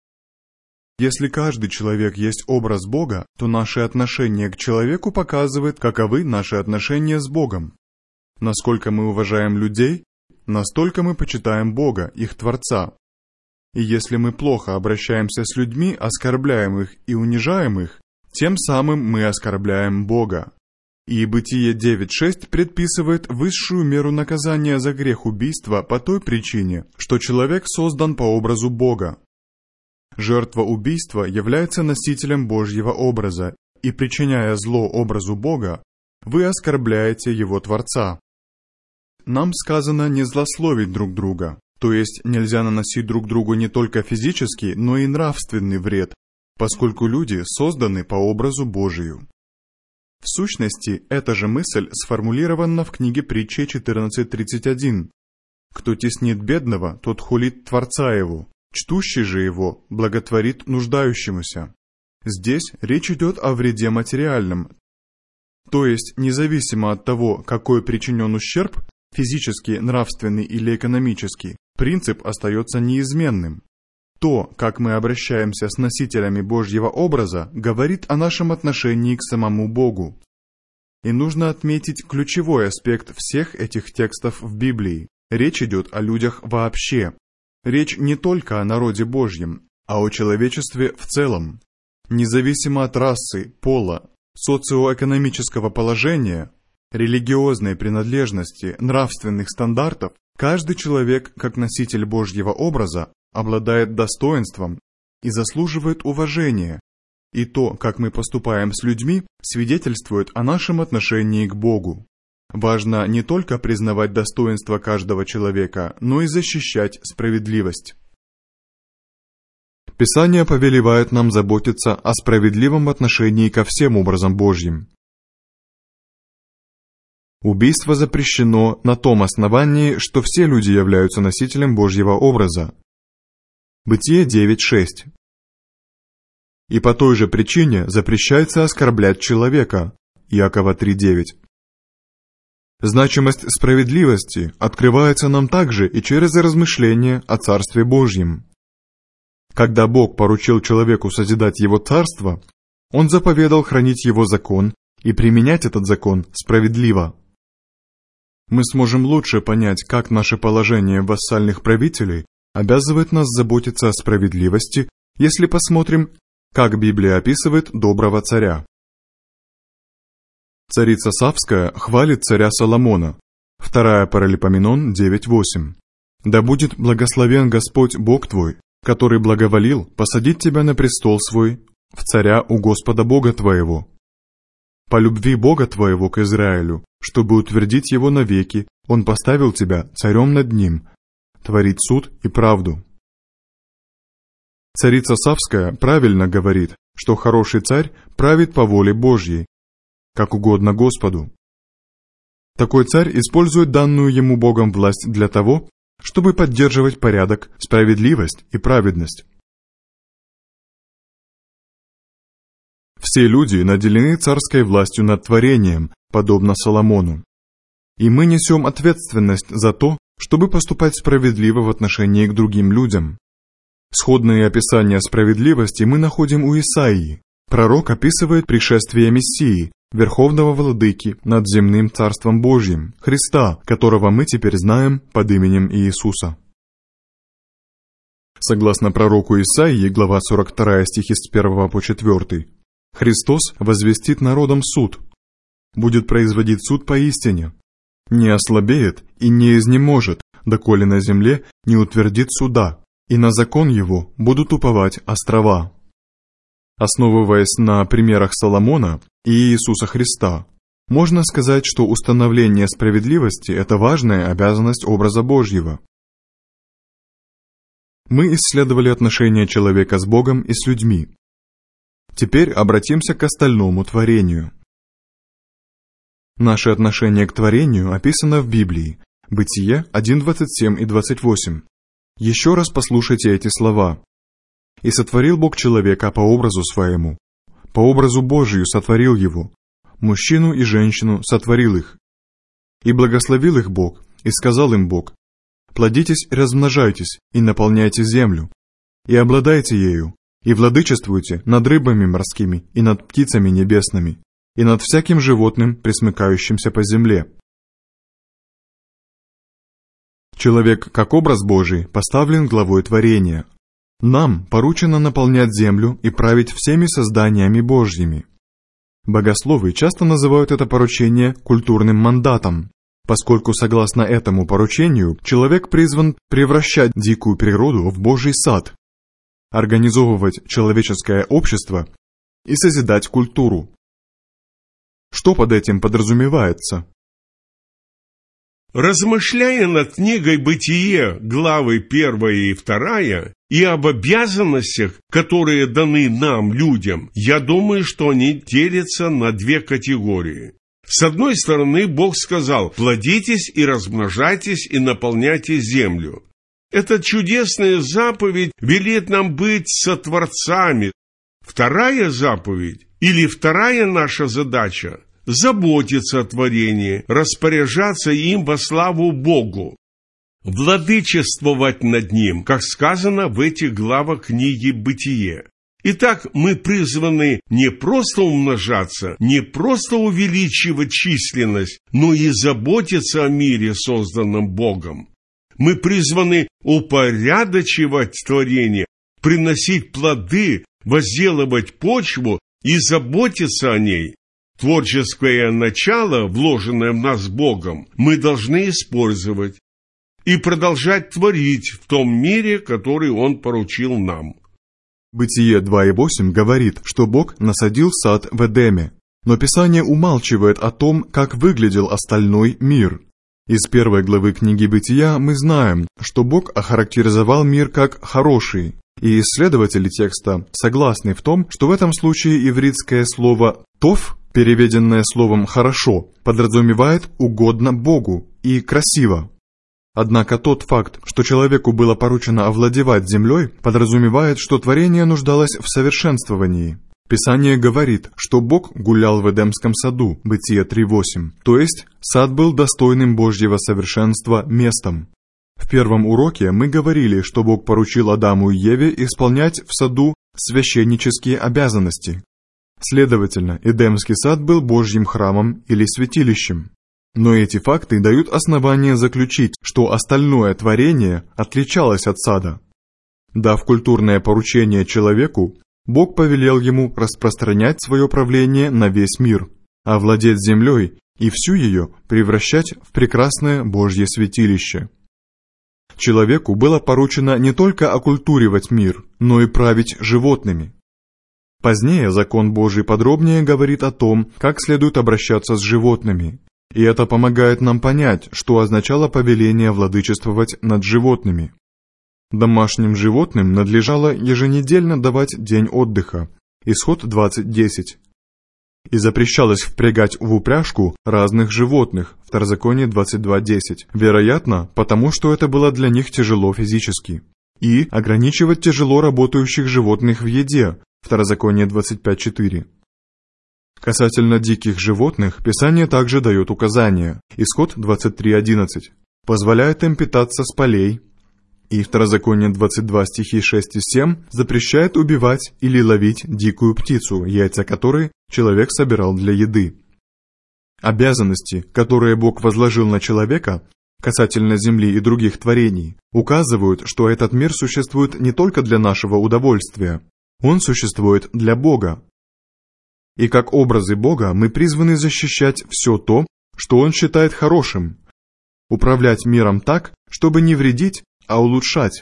Если каждый человек есть образ Бога, то наше отношение к человеку показывает, каковы наши отношения с Богом. Насколько мы уважаем людей, настолько мы почитаем Бога, их Творца. И если мы плохо обращаемся с людьми, оскорбляем их и унижаем их, тем самым мы оскорбляем Бога. И Бытие девять шесть предписывает высшую меру наказания за грех убийства по той причине, что человек создан по образу Бога. Жертва убийства является носителем Божьего образа, и, причиняя зло образу Бога, вы оскорбляете Его Творца. Нам сказано не злословить друг друга, то есть нельзя наносить друг другу не только физический, но и нравственный вред, поскольку люди созданы по образу Божию. В сущности, эта же мысль сформулирована в книге Притчи четырнадцать тридцать один. «Кто теснит бедного, тот хулит Творца его, чтущий же его благотворит нуждающемуся». Здесь речь идет о вреде материальном, то есть независимо от того, какой причинен ущерб, физический, нравственный или экономический, принцип остается неизменным. То, как мы обращаемся с носителями Божьего образа, говорит о нашем отношении к самому Богу. И нужно отметить ключевой аспект всех этих текстов в Библии. Речь идет о людях вообще. Речь не только о народе Божьем, а о человечестве в целом. Независимо от расы, пола, социоэкономического положения, религиозной принадлежности, нравственных стандартов, каждый человек, как носитель Божьего образа, обладает достоинством и заслуживает уважения, и то, как мы поступаем с людьми, свидетельствует о нашем отношении к Богу. Важно не только признавать достоинство каждого человека, но и защищать справедливость. Писание повелевает нам заботиться о справедливом отношении ко всем образам Божьим. Убийство запрещено на том основании, что все люди являются носителем Божьего образа. Бытие девять шесть. И по той же причине запрещается оскорблять человека. Иакова три девять. Значимость справедливости открывается нам также и через размышления о Царстве Божьем. Когда Бог поручил человеку созидать его царство, Он заповедал хранить его закон и применять этот закон справедливо. Мы сможем лучше понять, как наше положение вассальных правителей обязывает нас заботиться о справедливости, если посмотрим, как Библия описывает доброго царя. Царица Савская хвалит царя Соломона. Вторая Паралипоменон девять восемь. «Да будет благословен Господь Бог твой, который благоволил посадить тебя на престол свой, в царя у Господа Бога твоего. По любви Бога твоего к Израилю, чтобы утвердить его навеки, Он поставил тебя царем над ним, творить суд и правду». Царица Савская правильно говорит, что хороший царь правит по воле Божьей, как угодно Господу. Такой царь использует данную ему Богом власть для того, чтобы поддерживать порядок, справедливость и праведность. Все люди наделены царской властью над творением, подобно Соломону. И мы несем ответственность за то, чтобы поступать справедливо в отношении к другим людям. Сходные описания справедливости мы находим у Исаии. Пророк описывает пришествие Мессии, Верховного Владыки над земным Царством Божьим, Христа, которого мы теперь знаем под именем Иисуса. Согласно пророку Исаии, глава сорок два, стихи с первого по четвёртый, Христос возвестит народам суд, будет производить суд поистине, не ослабеет и не изнеможет, доколе на земле не утвердит суда, и на закон его будут уповать острова. Основываясь на примерах Соломона и Иисуса Христа, можно сказать, что установление справедливости – это важная обязанность образа Божьего. Мы исследовали отношения человека с Богом и с людьми. Теперь обратимся к остальному творению. Наше отношение к творению описано в Библии, Бытие один, двадцать семь и двадцать восемь. Еще раз послушайте эти слова. «И сотворил Бог человека по образу своему, по образу Божию сотворил его, мужчину и женщину сотворил их. И благословил их Бог, и сказал им Бог: плодитесь и размножайтесь, и наполняйте землю, и обладайте ею, и владычествуйте над рыбами морскими, и над птицами небесными, и над всяким животным, пресмыкающимся по земле». Человек, как образ Божий, поставлен главой творения. Нам поручено наполнять землю и править всеми созданиями Божьими. Богословы часто называют это поручение культурным мандатом, поскольку, согласно этому поручению, человек призван превращать дикую природу в Божий сад, организовывать человеческое общество и созидать культуру. Что под этим подразумевается? Размышляя над книгой «Бытие», главы первая и вторая, и об обязанностях, которые даны нам, людям, я думаю, что они делятся на две категории. С одной стороны, Бог сказал: «Плодитесь и размножайтесь, и наполняйте землю». Эта чудесная заповедь велит нам быть сотворцами. Вторая заповедь, или вторая наша задача – заботиться о творении, распоряжаться им во славу Богу, владычествовать над ним, как сказано в этих главах книги «Бытие». Итак, мы призваны не просто умножаться, не просто увеличивать численность, но и заботиться о мире, созданном Богом. Мы призваны упорядочивать творение, приносить плоды, возделывать почву и заботиться о ней. Творческое начало, вложенное в нас Богом, мы должны использовать и продолжать творить в том мире, который Он поручил нам. Бытие два и восемь говорит, что Бог насадил сад в Эдеме, но Писание умалчивает о том, как выглядел остальной мир. Из первой главы книги Бытия мы знаем, что Бог охарактеризовал мир как «хороший», и исследователи текста согласны в том, что в этом случае ивритское слово «тов», переведенное словом «хорошо», подразумевает «угодно Богу» и «красиво». Однако тот факт, что человеку было поручено овладевать землей, подразумевает, что творение нуждалось в совершенствовании. Писание говорит, что Бог гулял в Эдемском саду, Бытие три восемь, то есть сад был достойным Божьего совершенства местом. В первом уроке мы говорили, что Бог поручил Адаму и Еве исполнять в саду священнические обязанности. Следовательно, Эдемский сад был Божьим храмом или святилищем. Но эти факты дают основание заключить, что остальное творение отличалось от сада. Дав культурное поручение человеку, Бог повелел ему распространять свое правление на весь мир, овладеть землей и всю ее превращать в прекрасное Божье святилище. Человеку было поручено не только окультуривать мир, но и править животными. Позднее закон Божий подробнее говорит о том, как следует обращаться с животными, и это помогает нам понять, что означало повеление владычествовать над животными. Домашним животным надлежало еженедельно давать день отдыха, Исход двадцать десять, и запрещалось впрягать в упряжку разных животных, Второзаконие двадцать два десять, вероятно, потому что это было для них тяжело физически, и ограничивать тяжело работающих животных в еде, Второзаконие двадцать пять четыре. Касательно диких животных, Писание также дает указания, Исход двадцать три одиннадцать, позволяет им питаться с полей, И Второзаконие двадцать два стихи шесть и семь запрещает убивать или ловить дикую птицу, яйца которой человек собирал для еды. Обязанности, которые Бог возложил на человека, касательно земли и других творений, указывают, что этот мир существует не только для нашего удовольствия, он существует для Бога. И как образы Бога мы призваны защищать все то, что Он считает хорошим, управлять миром так, чтобы не вредить, а улучшать.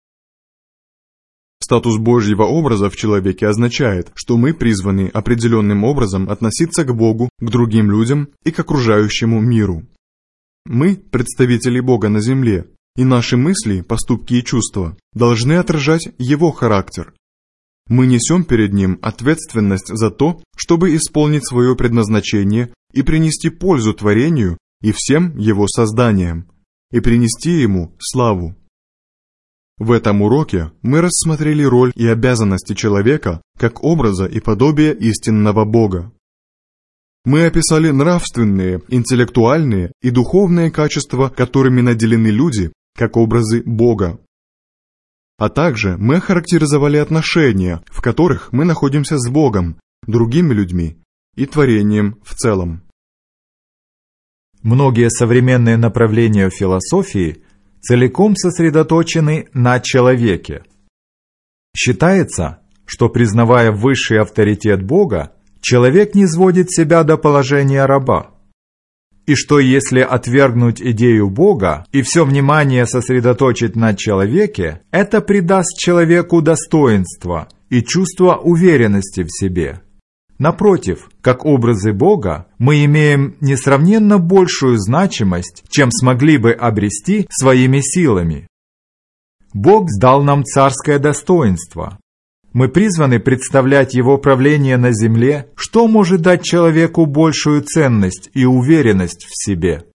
Статус Божьего образа в человеке означает, что мы призваны определенным образом относиться к Богу, к другим людям и к окружающему миру. Мы – представители Бога на земле, и наши мысли, поступки и чувства должны отражать Его характер. Мы несем перед Ним ответственность за то, чтобы исполнить свое предназначение и принести пользу творению и всем его созданиям, и принести Ему славу. В этом уроке мы рассмотрели роль и обязанности человека как образа и подобия истинного Бога. Мы описали нравственные, интеллектуальные и духовные качества, которыми наделены люди, как образы Бога. А также мы охарактеризовали отношения, в которых мы находимся с Богом, другими людьми и творением в целом. Многие современные направления в философии целиком сосредоточены на человеке. Считается, что, признавая высший авторитет Бога, человек низводит себя до положения раба. И что если отвергнуть идею Бога и все внимание сосредоточить на человеке, это придаст человеку достоинство и чувство уверенности в себе. Напротив, как образы Бога, мы имеем несравненно большую значимость, чем смогли бы обрести своими силами. Бог дал нам царское достоинство. Мы призваны представлять Его правление на земле, что может дать человеку большую ценность и уверенность в себе.